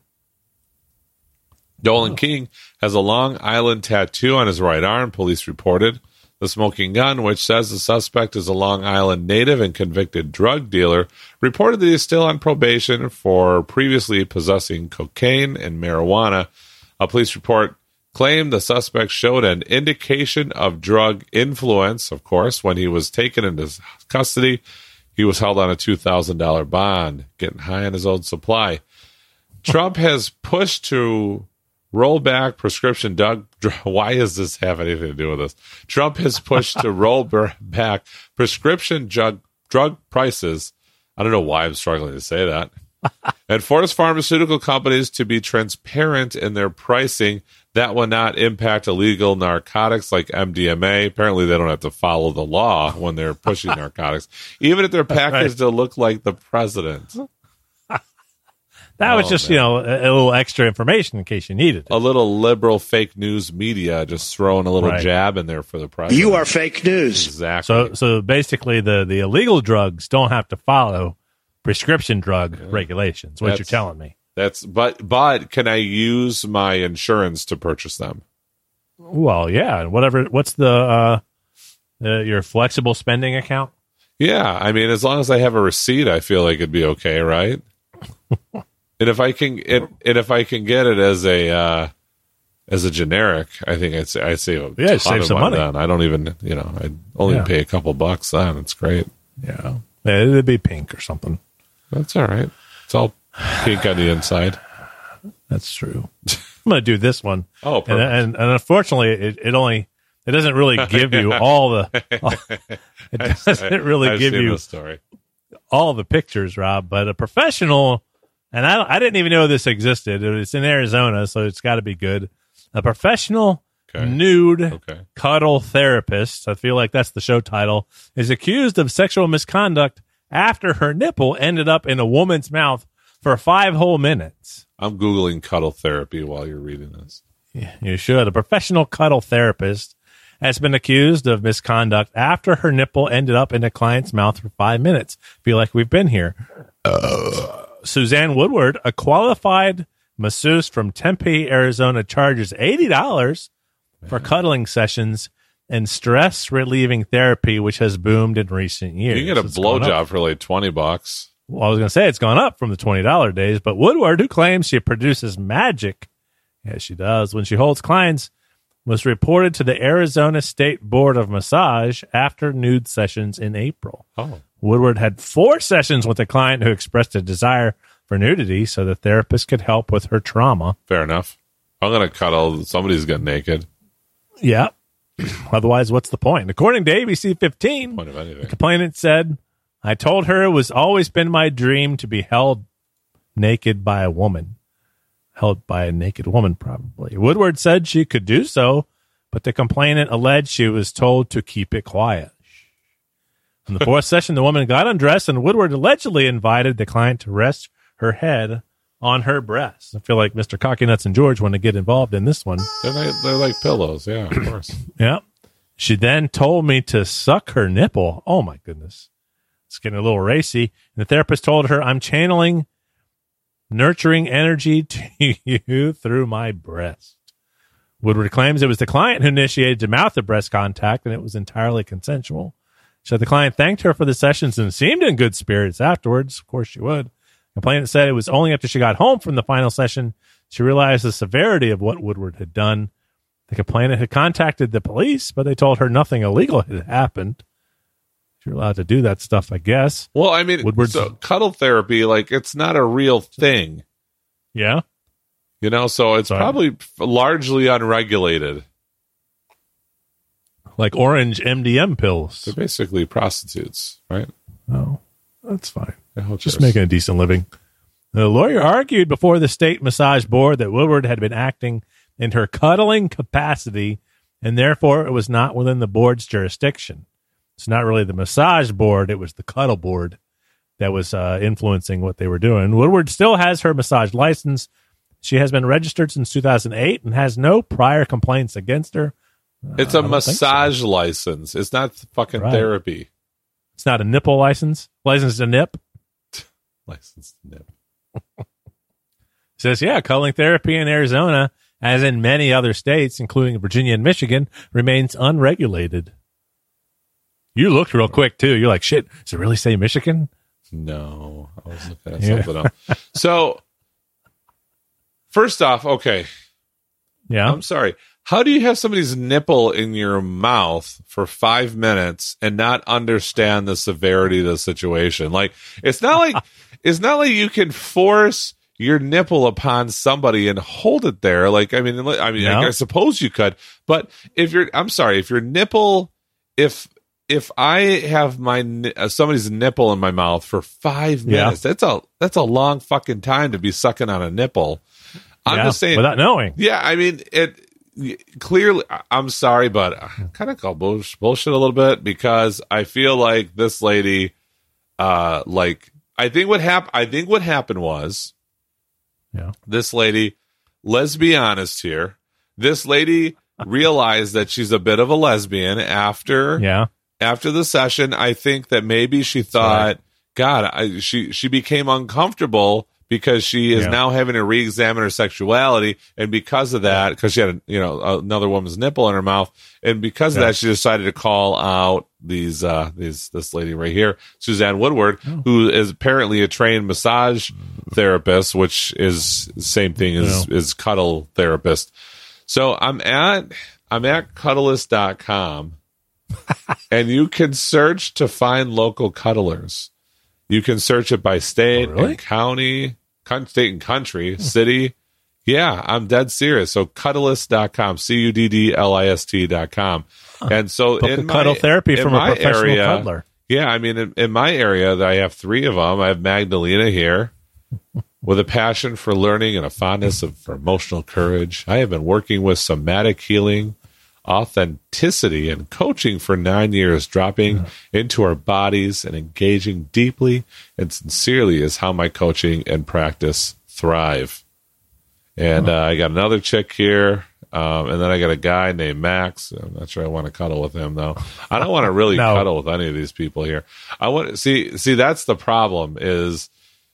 Speaker 2: Dolan King has a Long Island tattoo on his right arm, police reported. The Smoking Gun, which says the suspect is a Long Island native and convicted drug dealer, reported that he is still on probation for previously possessing cocaine and marijuana. A police report claimed the suspect showed an indication of drug influence, of course, when he was taken into custody. He was held on a two thousand dollars bond, getting high on his own supply. Trump has pushed to roll back prescription drug. Why does this have anything to do with this? Trump has pushed to roll back prescription drug drug prices. I don't know why I'm struggling to say that. And force pharmaceutical companies to be transparent in their pricing. That will not impact illegal narcotics like M D M A. Apparently, they don't have to follow the law when they're pushing narcotics, even if they're packaged to look like the president.
Speaker 1: That was
Speaker 2: Oh,
Speaker 1: just,
Speaker 2: man.
Speaker 1: you know, a, a little extra information in case you needed it.
Speaker 2: A little liberal fake news media just throwing a little
Speaker 1: Right.
Speaker 2: jab in there for the president.
Speaker 4: You are fake news.
Speaker 2: Exactly.
Speaker 1: So, so basically, the, the illegal drugs don't have to follow prescription drug regulations. What you're
Speaker 2: That's-
Speaker 1: telling me?
Speaker 2: That's but but can I use my insurance to purchase them?
Speaker 1: Well, yeah. and Whatever. What's the uh, uh, your flexible spending account?
Speaker 2: Yeah, I mean, as long as I have a receipt, I feel like it'd be okay, right? And if I can, and, and if I can get it as a uh, as a generic, I think I'd say I save a
Speaker 1: Yeah,
Speaker 2: ton
Speaker 1: save
Speaker 2: of
Speaker 1: some
Speaker 2: money.
Speaker 1: money.
Speaker 2: Then I don't even, you know, I only
Speaker 1: Yeah.
Speaker 2: pay a couple bucks. Then it's great.
Speaker 1: Yeah, yeah it'd be pink or something.
Speaker 2: That's all right. It's all pink on the inside.
Speaker 1: That's true. I'm going to do this one.
Speaker 2: Oh,
Speaker 1: and,
Speaker 2: perfect.
Speaker 1: and and unfortunately, it, it only it doesn't really give you all the. It doesn't really
Speaker 2: I've
Speaker 1: give
Speaker 2: seen
Speaker 1: you
Speaker 2: this story.
Speaker 1: all the pictures, Rob. But a professional, and I don't- I didn't even know this existed. It's in Arizona, so it's got to be good. A professional
Speaker 2: Okay.
Speaker 1: nude
Speaker 2: Okay.
Speaker 1: cuddle therapist, I feel like that's the show title, is accused of sexual misconduct after her nipple ended up in a woman's mouth for five whole minutes.
Speaker 2: I'm googling cuddle therapy while you're reading this.
Speaker 1: Yeah, you should. A professional cuddle therapist has been accused of misconduct after her nipple ended up in a client's mouth for five minutes. Feel like we've been here. Uh, Suzanne Woodward, a qualified masseuse from Tempe, Arizona, charges eighty dollars for cuddling sessions and stress relieving therapy, which has boomed in recent years.
Speaker 2: You can get a
Speaker 1: It's gone up.
Speaker 2: blowjob for like twenty bucks.
Speaker 1: Well, I was going to say it's gone up from the twenty dollars days, but Woodward, who claims she produces magic, yes, she does, when she holds clients, was reported to the Arizona State Board of Massage after nude sessions in April.
Speaker 2: Oh,
Speaker 1: Woodward had four sessions with a client who expressed a desire for nudity so the therapist could help with her trauma.
Speaker 2: fair enough. I'm gonna cuddle. Somebody's getting naked.
Speaker 1: Yeah. Otherwise, what's the point? According to A B C fifteen,
Speaker 2: Point of
Speaker 1: the
Speaker 2: anything.
Speaker 1: complainant said, I told her it was always been my dream to be held naked by a woman. Held by a naked woman, probably. Woodward said she could do so, but the complainant alleged she was told to keep it quiet. In the fourth session, the woman got undressed, and Woodward allegedly invited the client to rest her head on her breast. I feel like Mister Cocky Nuts and George want to get involved in this one.
Speaker 2: They're like, they're like pillows. Yeah, of course.
Speaker 1: Yeah. She then told me to suck her nipple. Oh, my goodness. It's getting a little racy. And the therapist told her, I'm channeling nurturing energy to you through my breast. Woodward claims it was the client who initiated the mouth of breast contact, and it was entirely consensual. So the client thanked her for the sessions and seemed in good spirits afterwards. Of course she would. The complainant said it was only after she got home from the final session she realized the severity of what Woodward had done. The complainant had contacted the police, but they told her nothing illegal had happened. You're allowed to do that stuff, I guess.
Speaker 2: Well, I mean,
Speaker 1: Woodward's-
Speaker 2: so cuddle therapy, like, it's not a real thing,
Speaker 1: Yeah.
Speaker 2: you know. So it's
Speaker 1: Sorry.
Speaker 2: probably largely unregulated.
Speaker 1: Like orange M D M pills.
Speaker 2: They're basically prostitutes, right?
Speaker 1: Oh, that's fine.
Speaker 2: Yeah, who
Speaker 1: Just
Speaker 2: cares?
Speaker 1: making a decent living. The lawyer argued before the state massage board that Woodward had been acting in her cuddling capacity, and therefore it was not within the board's jurisdiction. It's not really the massage board, it was the cuddle board that was uh, influencing what they were doing. Woodward still has her massage license. She has been registered since two thousand eight and has no prior complaints against her.
Speaker 2: It's
Speaker 1: uh,
Speaker 2: a massage so. license. It's not fucking right. therapy.
Speaker 1: It's not a nipple license? License to nip?
Speaker 2: License to nip.
Speaker 1: Says, yeah, cuddling therapy in Arizona, as in many other states, including Virginia and Michigan, remains unregulated. You looked real quick, too. You're like, shit, does it really say Michigan?
Speaker 2: No, I was looking at
Speaker 1: Yeah.
Speaker 2: something else. So, first off, okay.
Speaker 1: Yeah.
Speaker 2: I'm sorry. How do you have somebody's nipple in your mouth for five minutes and not understand the severity of the situation? Like, it's not like it's not like you can force your nipple upon somebody and hold it there. Like, I mean, I mean,
Speaker 1: Yeah.
Speaker 2: I suppose you could, but if you're, I'm sorry, if your nipple, if if I have my ni- uh, somebody's nipple in my mouth for five
Speaker 1: Yeah.
Speaker 2: minutes, that's a that's a long fucking time to be sucking on a nipple. I'm
Speaker 1: Yeah,
Speaker 2: just saying,
Speaker 1: without knowing.
Speaker 2: yeah, I mean, it clearly, I'm sorry, but I kind of call bullshit, bullshit a little bit because I feel like this lady, uh, like, I think what happened, I think what happened was
Speaker 1: Yeah.
Speaker 2: this lady, let's be honest here, this lady realized that she's a bit of a lesbian after,
Speaker 1: Yeah.
Speaker 2: after the session. I think that maybe she thought,
Speaker 1: right.
Speaker 2: God, I, she, she became uncomfortable because she is
Speaker 1: Yeah.
Speaker 2: now having to re-examine her sexuality, and because of that, because she had a, you know another woman's nipple in her mouth, and because of
Speaker 1: Yeah.
Speaker 2: that, she decided to call out these uh these this lady right here, Suzanne Woodward,
Speaker 1: Oh.
Speaker 2: who is apparently a trained massage therapist, which is the same thing as
Speaker 1: Yeah.
Speaker 2: as cuddle therapist. So I'm at I'm at cuddlist dot com, and you can search to find local cuddlers. You can search it by state
Speaker 1: Oh, really?
Speaker 2: and county, con- state and country, city. Yeah, I'm dead serious. So cuddlist dot com, C U D D L I S T dot com. And so
Speaker 1: Book
Speaker 2: in
Speaker 1: a
Speaker 2: my,
Speaker 1: cuddle therapy
Speaker 2: in
Speaker 1: from a
Speaker 2: my
Speaker 1: professional
Speaker 2: area,
Speaker 1: cuddler.
Speaker 2: yeah, I mean, in, in my area, I have three of them. I have Magdalena here with a passion for learning and a fondness of, for emotional courage. I have been working with somatic healing, authenticity, and coaching for nine years, dropping into our bodies and engaging deeply and sincerely is how my coaching and practice thrive. And uh, I got another chick here, um, and then I got a guy named Max. I'm not sure I want to cuddle with him, though. I don't want to really
Speaker 1: No.
Speaker 2: cuddle with any of these people here. I want see see that's the problem is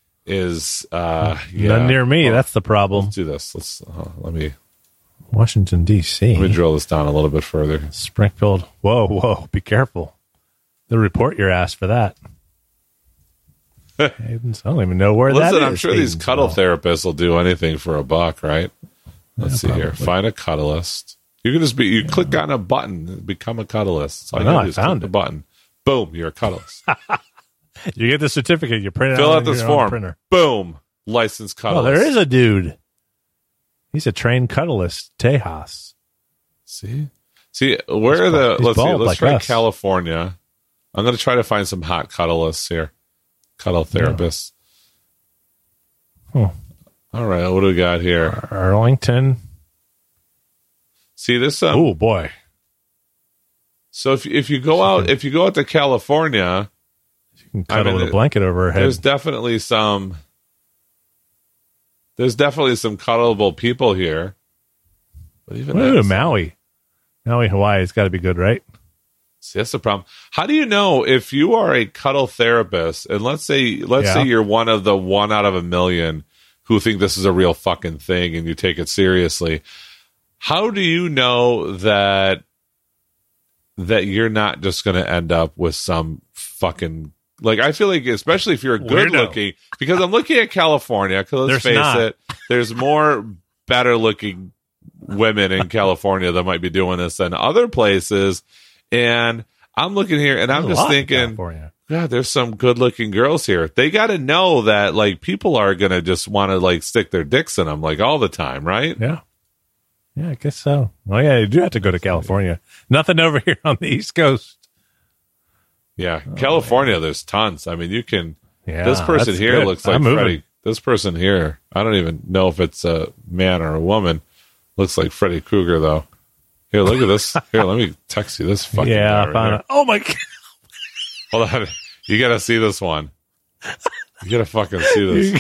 Speaker 2: is uh, yeah.
Speaker 1: None near me.
Speaker 2: Well,
Speaker 1: That's the problem.
Speaker 2: let's do this. Let's uh, let me
Speaker 1: Washington, D C
Speaker 2: let me drill this down a little bit further.
Speaker 1: Springfield. Whoa, whoa. Be careful. They'll report your ass for that. Hayden's, I don't even know where that is.
Speaker 2: Listen, I'm sure these
Speaker 1: Hayden's
Speaker 2: cuddle
Speaker 1: Well.
Speaker 2: therapists will do anything for a buck, right? Let's
Speaker 1: Yeah,
Speaker 2: see here.
Speaker 1: probably.
Speaker 2: Find a cuddlist. You can just be. You click on a button, become a cuddlist. That's all
Speaker 1: I
Speaker 2: you
Speaker 1: know,
Speaker 2: gotta
Speaker 1: I
Speaker 2: do is
Speaker 1: found
Speaker 2: click
Speaker 1: it.
Speaker 2: the button. Boom, you're a cuddlist.
Speaker 1: You get the certificate. You print it
Speaker 2: Fill
Speaker 1: out
Speaker 2: out
Speaker 1: on
Speaker 2: this
Speaker 1: your own
Speaker 2: form.
Speaker 1: printer.
Speaker 2: Boom, licensed cuddlist.
Speaker 1: Oh, there is a dude. He's a trained cuddlist. Tejas.
Speaker 2: See, see, where are
Speaker 1: bald-
Speaker 2: the?
Speaker 1: he's
Speaker 2: Let's see.
Speaker 1: bald
Speaker 2: Let's
Speaker 1: like
Speaker 2: try
Speaker 1: us.
Speaker 2: California. I'm going to try to find some hot cuddlists here. Cuddle therapists.
Speaker 1: Huh.
Speaker 2: All right, what do we got here?
Speaker 1: Arlington.
Speaker 2: See this? Um,
Speaker 1: Oh boy.
Speaker 2: so if if you go out if you go out to California,
Speaker 1: You can cuddle
Speaker 2: I mean,
Speaker 1: with a blanket over her head.
Speaker 2: there's definitely some. There's definitely some cuddleable people here. But even
Speaker 1: Ooh,
Speaker 2: that's-
Speaker 1: Maui. Maui, Hawaii. It's got to be good, right?
Speaker 2: See, that's the problem. How do you know if you are a cuddle therapist, and let's say let's
Speaker 1: Yeah.
Speaker 2: say you're one of the one out of a million who think this is a real fucking thing and you take it seriously? How do you know that that you're not just going to end up with some fucking like? I feel like, especially if you're good
Speaker 1: Weirdo.
Speaker 2: looking, because I'm looking at California. Because let's
Speaker 1: There's
Speaker 2: face
Speaker 1: not.
Speaker 2: it, there's more better looking women in California that might be doing this than other places. And I'm looking here, and I'm
Speaker 1: There's a
Speaker 2: just
Speaker 1: lot in
Speaker 2: thinking,
Speaker 1: California.
Speaker 2: God, there's some good looking girls here. They got to know that like people are gonna just want to like stick their dicks in them like all the time, right?
Speaker 1: Yeah. Yeah, I guess so. Oh, yeah, you do have to go to California. Nothing over here on the East Coast.
Speaker 2: Yeah, California, there's tons. I mean, you can.
Speaker 1: Yeah,
Speaker 2: this person
Speaker 1: that's
Speaker 2: here
Speaker 1: good.
Speaker 2: looks like
Speaker 1: I'm moving.
Speaker 2: Freddie this person here, I don't even know if it's a man or a woman. Looks like Freddy Krueger, though. Here, look at this. Here, let me text you this fucking
Speaker 1: Yeah,
Speaker 2: guy
Speaker 1: I
Speaker 2: right
Speaker 1: found
Speaker 2: here.
Speaker 1: it. Oh my god!
Speaker 2: Hold on. You got to see this one. You got to fucking see this.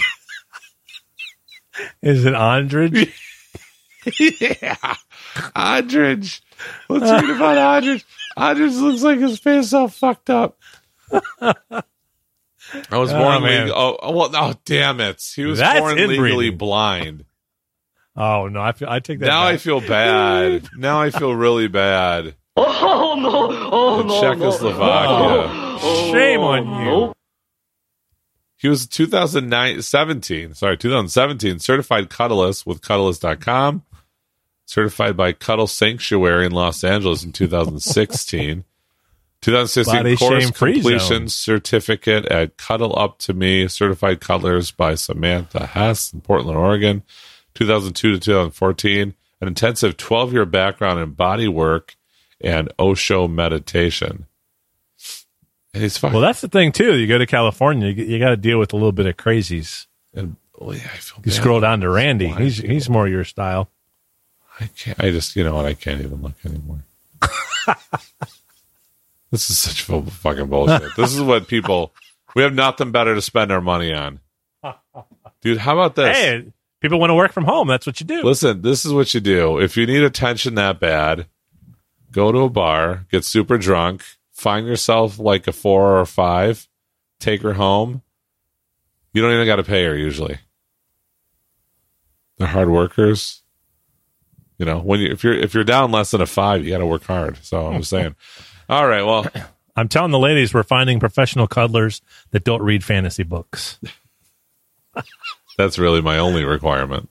Speaker 1: Is it Andridge?
Speaker 2: Yeah. Andridge. Let's read about Andridge. Andridge looks like his face all fucked up. I was
Speaker 1: Oh,
Speaker 2: born
Speaker 1: man.
Speaker 2: legally. Oh, oh, well, oh, damn it. He was
Speaker 1: That's
Speaker 2: born legally
Speaker 1: inbreeding.
Speaker 2: blind.
Speaker 1: Oh no! I feel, I take that.
Speaker 2: Now I
Speaker 1: back.
Speaker 2: feel bad. Now I feel really bad.
Speaker 4: Oh no! Oh
Speaker 2: In
Speaker 4: no!
Speaker 2: Czechoslovakia.
Speaker 1: Shame on you.
Speaker 2: He was two thousand nine, seventeen, sorry, two thousand seventeen certified cuddlist with cuddlist dot com, certified by Cuddle Sanctuary in Los Angeles in two thousand sixteen. twenty sixteen
Speaker 1: Body
Speaker 2: course
Speaker 1: shame-free
Speaker 2: completion
Speaker 1: zone.
Speaker 2: certificate at Cuddle Up to Me, certified cuddlers by Samantha Hess in Portland, Oregon. two thousand two to two thousand fourteen, an intensive twelve-year background in body work and Osho meditation. And he's fucking.
Speaker 1: Well, that's the thing too. You go to California, you, you got to deal with a little bit of crazies.
Speaker 2: and, oh, yeah, I feel
Speaker 1: You
Speaker 2: bad.
Speaker 1: scroll down to Randy.
Speaker 2: Why
Speaker 1: He's
Speaker 2: people-
Speaker 1: he's more your style.
Speaker 2: I can't. I just, you know what? I can't even look anymore. This is such fu- fucking bullshit. This is what people. We have nothing better to spend our money on, dude. How about this?
Speaker 1: Hey, people want to work from home. That's what you do.
Speaker 2: Listen, this is what you do. If you need attention that bad, go to a bar, get super drunk, find yourself like a four or a five, take her home. You don't even got to pay her usually. They're hard workers. You know, when you if you're if you're down less than a five, you got to work hard. So I'm just saying. All right, well,
Speaker 1: I'm telling the ladies we're finding professional cuddlers that don't read fantasy books.
Speaker 2: that's really my only requirement.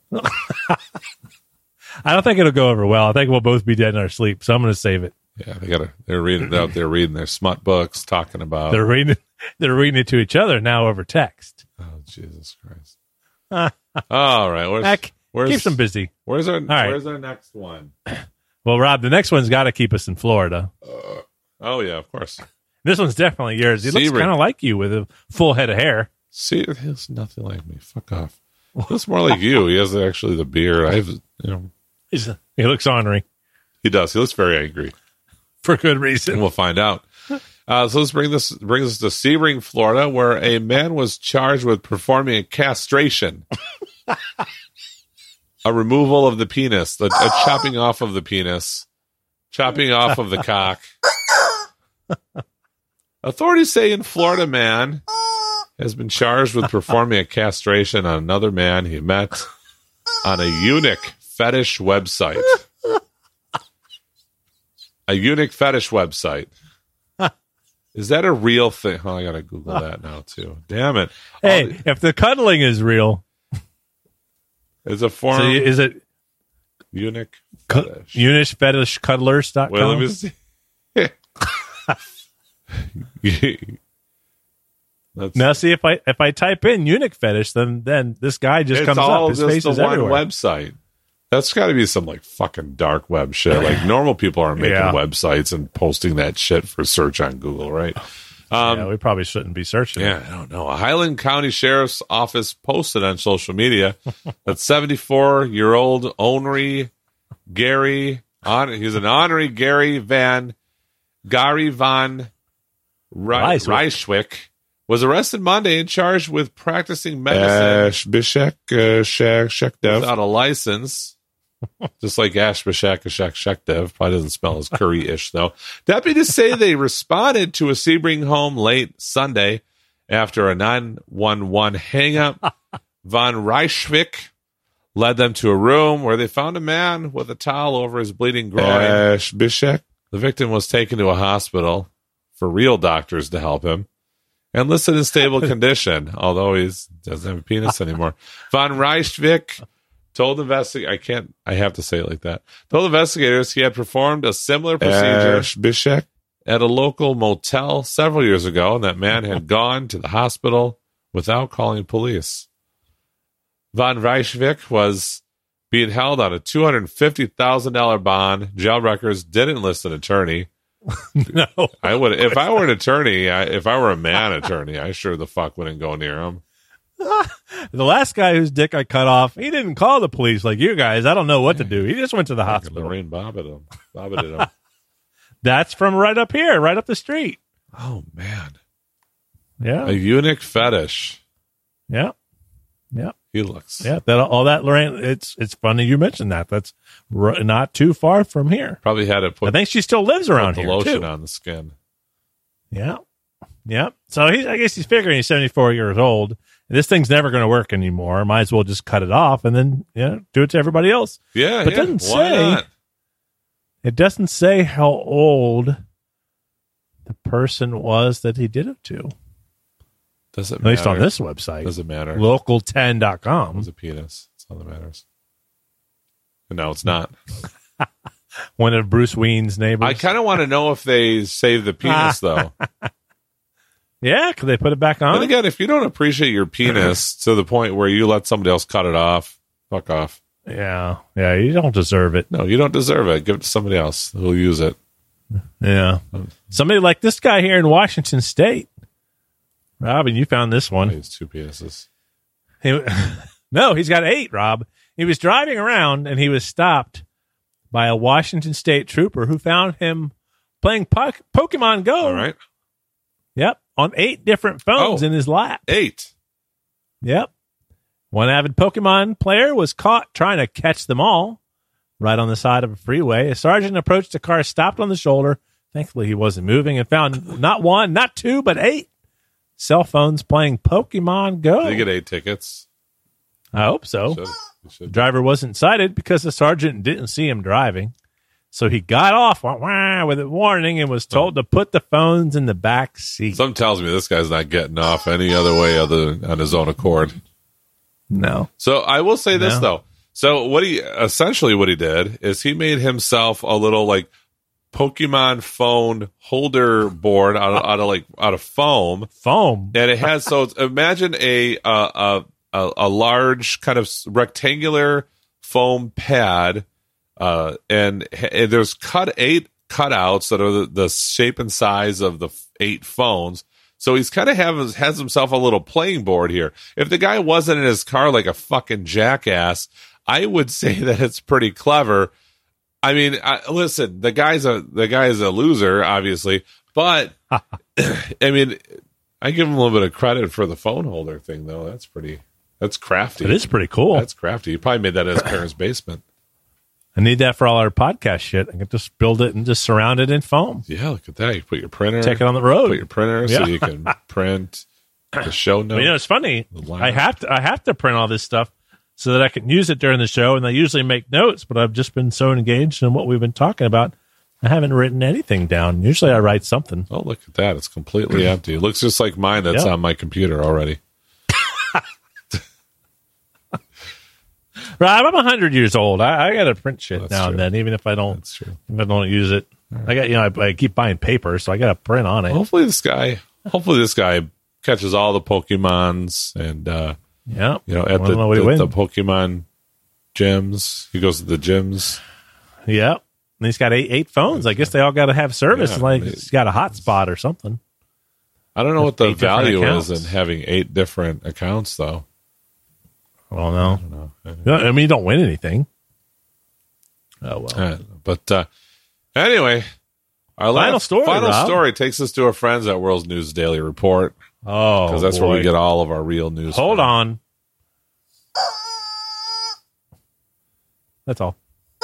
Speaker 1: I don't think it'll go over well. I think we'll both be dead in our sleep. So I'm going to save it.
Speaker 2: Yeah, they gotta. They're reading out there, reading their smut books, talking about.
Speaker 1: They're reading. They're reading it to each other now over text.
Speaker 2: Oh Jesus Christ! All right, where's
Speaker 1: Heck,
Speaker 2: where's
Speaker 1: keeps them busy.
Speaker 2: where's our
Speaker 1: right.
Speaker 2: where's our next one?
Speaker 1: Well, Rob, the next one's got to keep us in Florida.
Speaker 2: Oh yeah, of course.
Speaker 1: This one's definitely yours. He looks
Speaker 2: Sebring.
Speaker 1: kind of like you with a full head of hair.
Speaker 2: See, he's nothing like me. Fuck off. He looks more like you. He has actually the beard. I have, you know,
Speaker 1: He's, he looks ornery
Speaker 2: he does. He looks very angry.
Speaker 1: for good
Speaker 2: And
Speaker 1: reason.
Speaker 2: we'll find out. Uh, so let's bring this brings us to Sebring, Florida, where a man was charged with performing a castration, a removal of the penis, a, a chopping off of the penis, chopping off of the cock. Authorities say in Florida, man has been charged with performing a castration on another man he met on a eunuch fetish website. A eunuch fetish website. Is that a real thing? Oh, I gotta Google that now too. Damn it!
Speaker 1: Hey,
Speaker 2: All the-
Speaker 1: if the cuddling is real,
Speaker 2: it's a form
Speaker 1: so is it
Speaker 2: eunuch
Speaker 1: cu-
Speaker 2: fetish.
Speaker 1: Eunice Fetish Cuddlers dot com?
Speaker 2: Well, let me see. Let's
Speaker 1: Now, see if I if I type in eunuch fetish, then then this guy just
Speaker 2: it's
Speaker 1: comes
Speaker 2: all
Speaker 1: up. His
Speaker 2: just
Speaker 1: face
Speaker 2: the
Speaker 1: is
Speaker 2: one
Speaker 1: everywhere.
Speaker 2: website. That's got to be some like fucking dark web shit. Like normal people aren't making
Speaker 1: Yeah.
Speaker 2: websites and posting that shit for search on Google, right? Um,
Speaker 1: yeah, we probably shouldn't be searching.
Speaker 2: Yeah, I don't know. A Highland County Sheriff's Office posted on social media that seventy-four-year-old Onry Gary, on, he's an Honorary Gary Van, Gary Van Ry-
Speaker 1: Reiswick.
Speaker 2: Reiswick, was arrested Monday and charged with practicing medicine
Speaker 5: Bishek, uh, Shek, Shekdev.
Speaker 2: without a license. Just like Ash Bashak Shek Shekdev. Probably doesn't spell as curry-ish, though. Deputies say they responded to a Sebring home late Sunday after a nine one one hang-up. Von Reichwick led them to a room where they found a man with a towel over his bleeding groin.
Speaker 5: Ash Bishek.
Speaker 2: The victim was taken to a hospital for real doctors to help him and listed in stable condition, although he doesn't have a penis anymore. Von Reichwick told investigators, I can't, I have to say it like that, told investigators he had performed a similar procedure
Speaker 5: Ash Bishek.
Speaker 2: at a local motel several years ago, and that man had gone to the hospital without calling police. Von Reichwick was being held on a two hundred fifty thousand dollars bond. Jail records didn't list an attorney.
Speaker 1: No.
Speaker 2: I would, if I were an attorney, I, if I were a man attorney, I sure the fuck wouldn't go near him.
Speaker 1: The last guy whose dick I cut off, he didn't call the police like you guys. I don't know what to do. He just went to the hospital.
Speaker 2: Lorraine bobbited him. Bobbited him.
Speaker 1: That's from right up here, right up the street.
Speaker 2: Oh, man.
Speaker 1: Yeah.
Speaker 2: A eunuch fetish.
Speaker 1: Yeah. Yeah.
Speaker 2: He looks.
Speaker 1: Yeah. That all that Lorraine. It's it's funny you mentioned that. That's r- not too far from here.
Speaker 2: Probably had to put,
Speaker 1: I think she still lives around
Speaker 2: put the
Speaker 1: here
Speaker 2: lotion
Speaker 1: too.
Speaker 2: on the skin.
Speaker 1: Yeah. Yeah. So he, I guess he's figuring he's seventy-four years old. This thing's never going to work anymore. Might as well just cut it off and then, you know, do it to everybody else.
Speaker 2: Yeah,
Speaker 1: But
Speaker 2: yeah.
Speaker 1: it doesn't
Speaker 2: Why
Speaker 1: say.
Speaker 2: not?
Speaker 1: It doesn't say how old the person was that he did it to.
Speaker 2: Doesn't
Speaker 1: At least
Speaker 2: matter.
Speaker 1: on this website.
Speaker 2: Doesn't matter.
Speaker 1: local ten dot
Speaker 2: It
Speaker 1: com.
Speaker 2: was a penis. That's all that matters. No, it's not.
Speaker 1: One of Bruce Wayne's neighbors.
Speaker 2: I kind of want to know if they save the penis, though.
Speaker 1: Yeah, could they put it back on?
Speaker 2: And again, if you don't appreciate your penis to the point where you let somebody else cut it off, fuck off.
Speaker 1: Yeah. Yeah, you don't deserve it.
Speaker 2: No, you don't deserve it. Give it to somebody else who'll use it.
Speaker 1: Yeah. Somebody like this guy here in Washington State. Robin, you found this
Speaker 2: He
Speaker 1: one.
Speaker 2: has two penises.
Speaker 1: He, no, he's got eight, Rob. He was driving around and he was stopped by a Washington State trooper who found him playing po- Pokemon Go.
Speaker 2: All right.
Speaker 1: Yep. On eight different phones
Speaker 2: Oh.
Speaker 1: in his lap.
Speaker 2: Eight.
Speaker 1: Yep. One avid Pokemon player was caught trying to catch them all right on the side of a freeway. A sergeant approached the car, stopped on the shoulder. Thankfully, he wasn't moving and found not one, not two, but eight cell phones playing Pokemon Go.
Speaker 2: Did he get eight tickets?
Speaker 1: I hope so.
Speaker 2: Should, he
Speaker 1: The
Speaker 2: should.
Speaker 1: driver wasn't cited because the sergeant didn't see him driving. So he got off wah, wah, with a warning and was told to put the phones in the back seat.
Speaker 2: Something tells me this guy's not getting off any other way other than on his own accord.
Speaker 1: No.
Speaker 2: So I will say this
Speaker 1: No.
Speaker 2: though. So what he essentially what he did is he made himself a little like Pokemon phone holder board out of, out of like out of foam,
Speaker 1: Foam.
Speaker 2: and it has so it's, imagine a uh, a, a a large kind of rectangular foam pad, uh, and, and there's cut eight cutouts that are the, the shape and size of the f- eight phones. So he's kind of has has himself a little playing board here. If the guy wasn't in his car like a fucking jackass, I would say that it's pretty clever. I mean, I, listen, the guy's a the guy's a loser, obviously, but I mean, I give him a little bit of credit for the phone holder thing, though. That's pretty. That's crafty.
Speaker 1: It is pretty cool.
Speaker 2: That's crafty. He probably made that in his parents' basement.
Speaker 1: I need that for all our podcast shit. I can just build it and just surround it in foam.
Speaker 2: Yeah, look at that. You put your printer.
Speaker 1: Take it on the road.
Speaker 2: Put your printer so
Speaker 1: Yeah.
Speaker 2: you can print the show notes.
Speaker 1: But, you know, it's funny.
Speaker 2: The line.
Speaker 1: I have to I have to print all this stuff so that I can use it during the show, and I usually make notes, but I've just been so engaged in what we've been talking about, I haven't written anything down. Usually I write something.
Speaker 2: Oh, look at that. It's completely empty. It looks just like mine that's
Speaker 1: Yeah.
Speaker 2: on my computer already.
Speaker 1: Rob, I'm one hundred years old. I, I got to print shit
Speaker 2: That's
Speaker 1: now
Speaker 2: true.
Speaker 1: and then, even if I don't
Speaker 2: That's true.
Speaker 1: if I don't use it. I got you know I, I keep buying paper, so I got to print on it.
Speaker 2: Hopefully this guy hopefully this guy catches all the Pokemons and uh
Speaker 1: Yeah,
Speaker 2: you know, at
Speaker 1: Wanna
Speaker 2: the,
Speaker 1: know what he
Speaker 2: the,
Speaker 1: wins.
Speaker 2: the Pokemon gyms. He goes to the gyms.
Speaker 1: Yeah, and he's got eight eight phones. I guess they all got to have service.
Speaker 2: Yeah,
Speaker 1: like
Speaker 2: I mean,
Speaker 1: he's got a hotspot or something.
Speaker 2: I don't know what the
Speaker 1: Eight different
Speaker 2: value
Speaker 1: accounts.
Speaker 2: is in having eight different accounts, though.
Speaker 1: Well, no,
Speaker 2: I don't know.
Speaker 1: No, I mean you don't win anything. Oh well.
Speaker 2: Uh, but uh, anyway, our
Speaker 1: Final
Speaker 2: last,
Speaker 1: story,
Speaker 2: Final
Speaker 1: Rob.
Speaker 2: story takes us to our friends at World's News Daily Report
Speaker 1: Oh,
Speaker 2: because that's
Speaker 1: boy.
Speaker 2: where we get all of our real news.
Speaker 1: Hold
Speaker 2: from.
Speaker 1: on. That's all.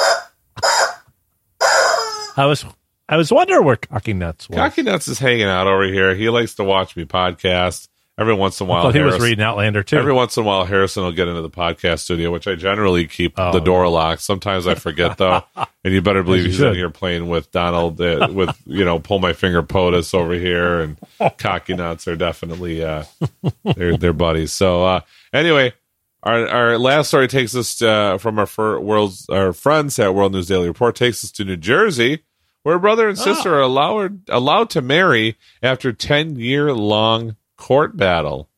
Speaker 1: I was I was wondering where Cocky Nuts was.
Speaker 2: Cocky Nuts is hanging out over here. He likes to watch me podcast every once in a
Speaker 1: I
Speaker 2: while.
Speaker 1: thought he was
Speaker 2: Harrison-
Speaker 1: reading Outlander too.
Speaker 2: Every once in a while, Harrison will get into the podcast studio, which I generally keep
Speaker 1: Oh,
Speaker 2: the door locked. Sometimes I forget, though, and you better believe
Speaker 1: As you
Speaker 2: he's in
Speaker 1: should.
Speaker 2: here playing with Donald, uh, with you know, pull my finger POTUS over here, and Cocky Nuts are definitely uh, they're they're buddies. So uh, anyway, our our last story takes us uh, from our fir- world's our friends at World News Daily Report takes us to New Jersey, where a brother and sister
Speaker 1: Oh.
Speaker 2: are allowed allowed to marry after ten year long court battle.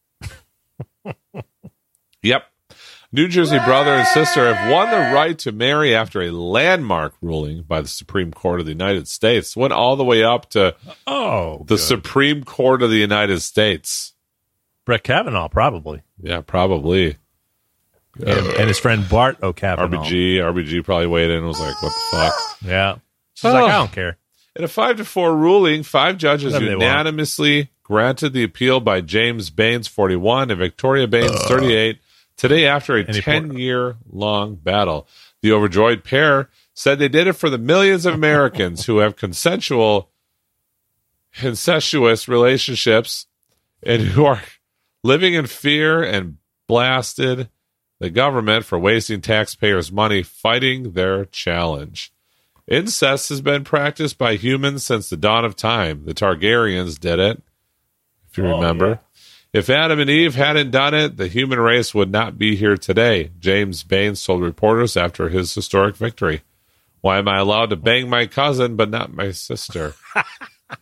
Speaker 2: Yep. New Jersey brother and sister have won the right to marry after a landmark ruling by the Supreme Court of the United States. Went all the way up to
Speaker 1: oh,
Speaker 2: the
Speaker 1: good.
Speaker 2: Supreme Court of the United States.
Speaker 1: Brett Kavanaugh, probably.
Speaker 2: Yeah, probably.
Speaker 1: And, and his friend Bart O'Kavanaugh.
Speaker 2: R B G, R B G probably weighed in and was like, what the fuck?
Speaker 1: Yeah. She's
Speaker 2: Oh.
Speaker 1: like, I don't care.
Speaker 2: In a five to four ruling, five judges
Speaker 1: Whatever they want.
Speaker 2: unanimously granted the appeal by James Baines, forty-one, and Victoria Baines, thirty-eight, today after a
Speaker 1: Any
Speaker 2: ten-year-long battle. The overjoyed pair said they did it for the millions of Americans who have consensual, incestuous relationships and who are living in fear and blasted the government for wasting taxpayers' money fighting their challenge. Incest has been practiced by humans since the dawn of time. The Targaryens did it, if you
Speaker 1: Oh,
Speaker 2: remember.
Speaker 1: yeah.
Speaker 2: If Adam and Eve hadn't done it, the human race would not be here today, James Baines told reporters after his historic victory. Why am I allowed to bang my cousin but not my sister? I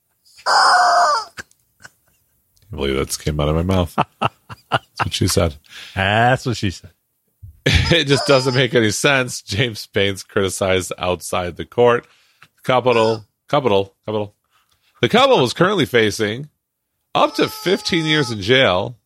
Speaker 2: can't believe that came out of my mouth. That's what she said.
Speaker 1: That's what she said.
Speaker 2: It just doesn't make any sense. James Baines criticized outside the court. Capital, capital, capital. The couple was currently facing up to fifteen years in jail.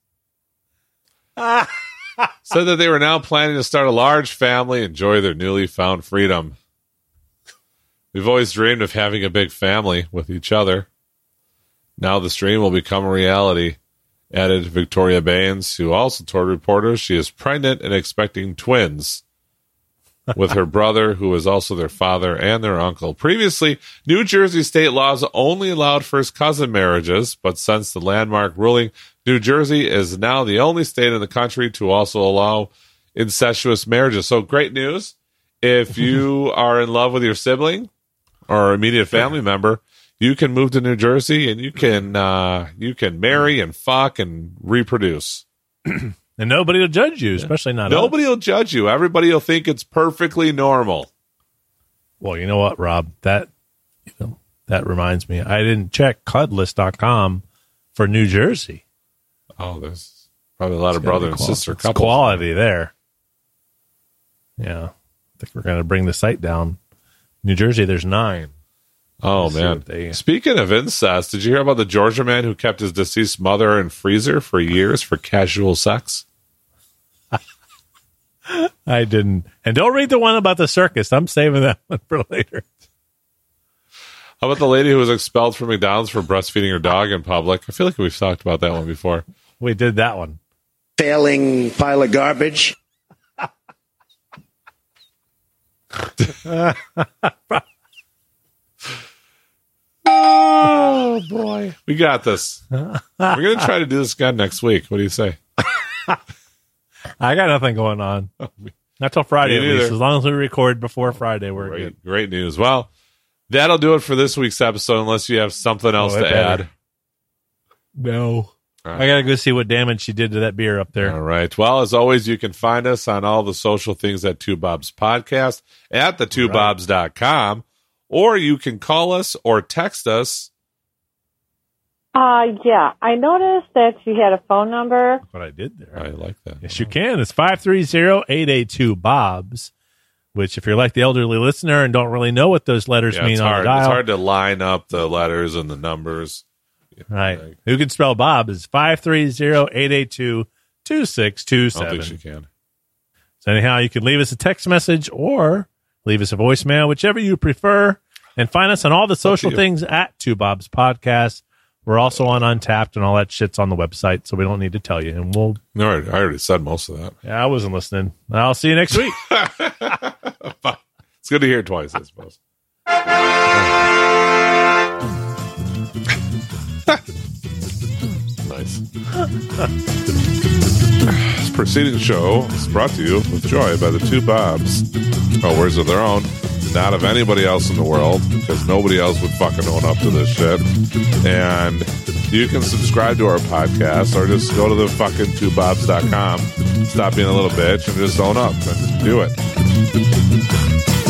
Speaker 2: Said that they were now planning to start a large family, enjoy their newly found freedom. We've always dreamed of having a big family with each other. Now the dream will become a reality, added Victoria Baines, who also told reporters she is pregnant and expecting twins with her brother, who is also their father and their uncle. Previously, New Jersey state laws only allowed first cousin marriages, but since the landmark ruling, New Jersey is now the only state in the country to also allow incestuous marriages. So great news. If you are in love with your sibling or immediate family member, you can move to New Jersey and you can uh, you can marry and fuck and reproduce.
Speaker 1: And nobody will judge you, especially not us.
Speaker 2: Nobody will judge you. Everybody will think it's perfectly normal.
Speaker 1: Well, you know what, Rob? That you know that reminds me. I didn't check Cudless dot com for New Jersey.
Speaker 2: Oh, there's probably a lot of
Speaker 1: It's gotta
Speaker 2: brother
Speaker 1: be
Speaker 2: and
Speaker 1: qual-
Speaker 2: sister
Speaker 1: it's
Speaker 2: couples.
Speaker 1: quality there. Yeah. I think we're going to bring the site down. New Jersey, there's nine.
Speaker 2: Oh,
Speaker 1: Let's see
Speaker 2: man.
Speaker 1: what they-
Speaker 2: Speaking of incest, did you hear about the Georgia man who kept his deceased mother in freezer for years for casual sex?
Speaker 1: I didn't. And don't read the one about the circus. I'm saving that one for later.
Speaker 2: How about the lady who was expelled from McDonald's for breastfeeding her dog in public? I feel like we've talked about that one before.
Speaker 1: We did that one.
Speaker 6: Failing pile of garbage.
Speaker 2: Oh, boy. We got this. We're going to try to do this again next week. What do you say?
Speaker 1: I got nothing going on. Not till Friday,
Speaker 2: Me
Speaker 1: at least.
Speaker 2: neither.
Speaker 1: As long as we record before Friday, we're
Speaker 2: Great,
Speaker 1: good.
Speaker 2: great news. Well, that'll do it for this week's episode, unless you have something else
Speaker 1: Oh, it
Speaker 2: to
Speaker 1: better.
Speaker 2: add.
Speaker 1: No.
Speaker 2: All right.
Speaker 1: I got to go see what damage she did to that beer up there.
Speaker 2: All right. Well, as always, you can find us on all the social things at Two Bobs Podcast, at the two bobs dot com, or you can call us or text us.
Speaker 7: Uh, yeah, I noticed that you had a phone number.
Speaker 1: What I did there.
Speaker 2: I like that.
Speaker 1: Yes, you can. It's five three zero, eight eight two, B O B S, which if you're like the elderly listener and don't really know what those letters
Speaker 2: Yeah,
Speaker 1: mean
Speaker 2: it's
Speaker 1: on
Speaker 2: hard.
Speaker 1: the dial.
Speaker 2: It's hard to line up the letters and the numbers.
Speaker 1: Right. Who can spell Bob is five three zero, eight eight two, two six two
Speaker 2: I don't
Speaker 1: seven.
Speaker 2: think she can.
Speaker 1: So anyhow, you can leave us a text message or leave us a voicemail, whichever you prefer, and find us on all the social
Speaker 2: you.
Speaker 1: things at Two Bobs Podcast. We're also on Untapped, and all that shit's on the website, so we don't need to tell you. And we'll,
Speaker 2: No, I I already said most of that.
Speaker 1: yeah, I wasn't listening. I'll see you next week.
Speaker 2: It's good to hear it twice, I suppose. Nice. This preceding show is brought to you with joy by the Two Bobs. Oh, words of their own, not of anybody else in the world, because nobody else would fucking own up to this shit. And you can subscribe to our podcast or just go to the fucking two bobs dot com, stop being a little bitch, and just own up and do it.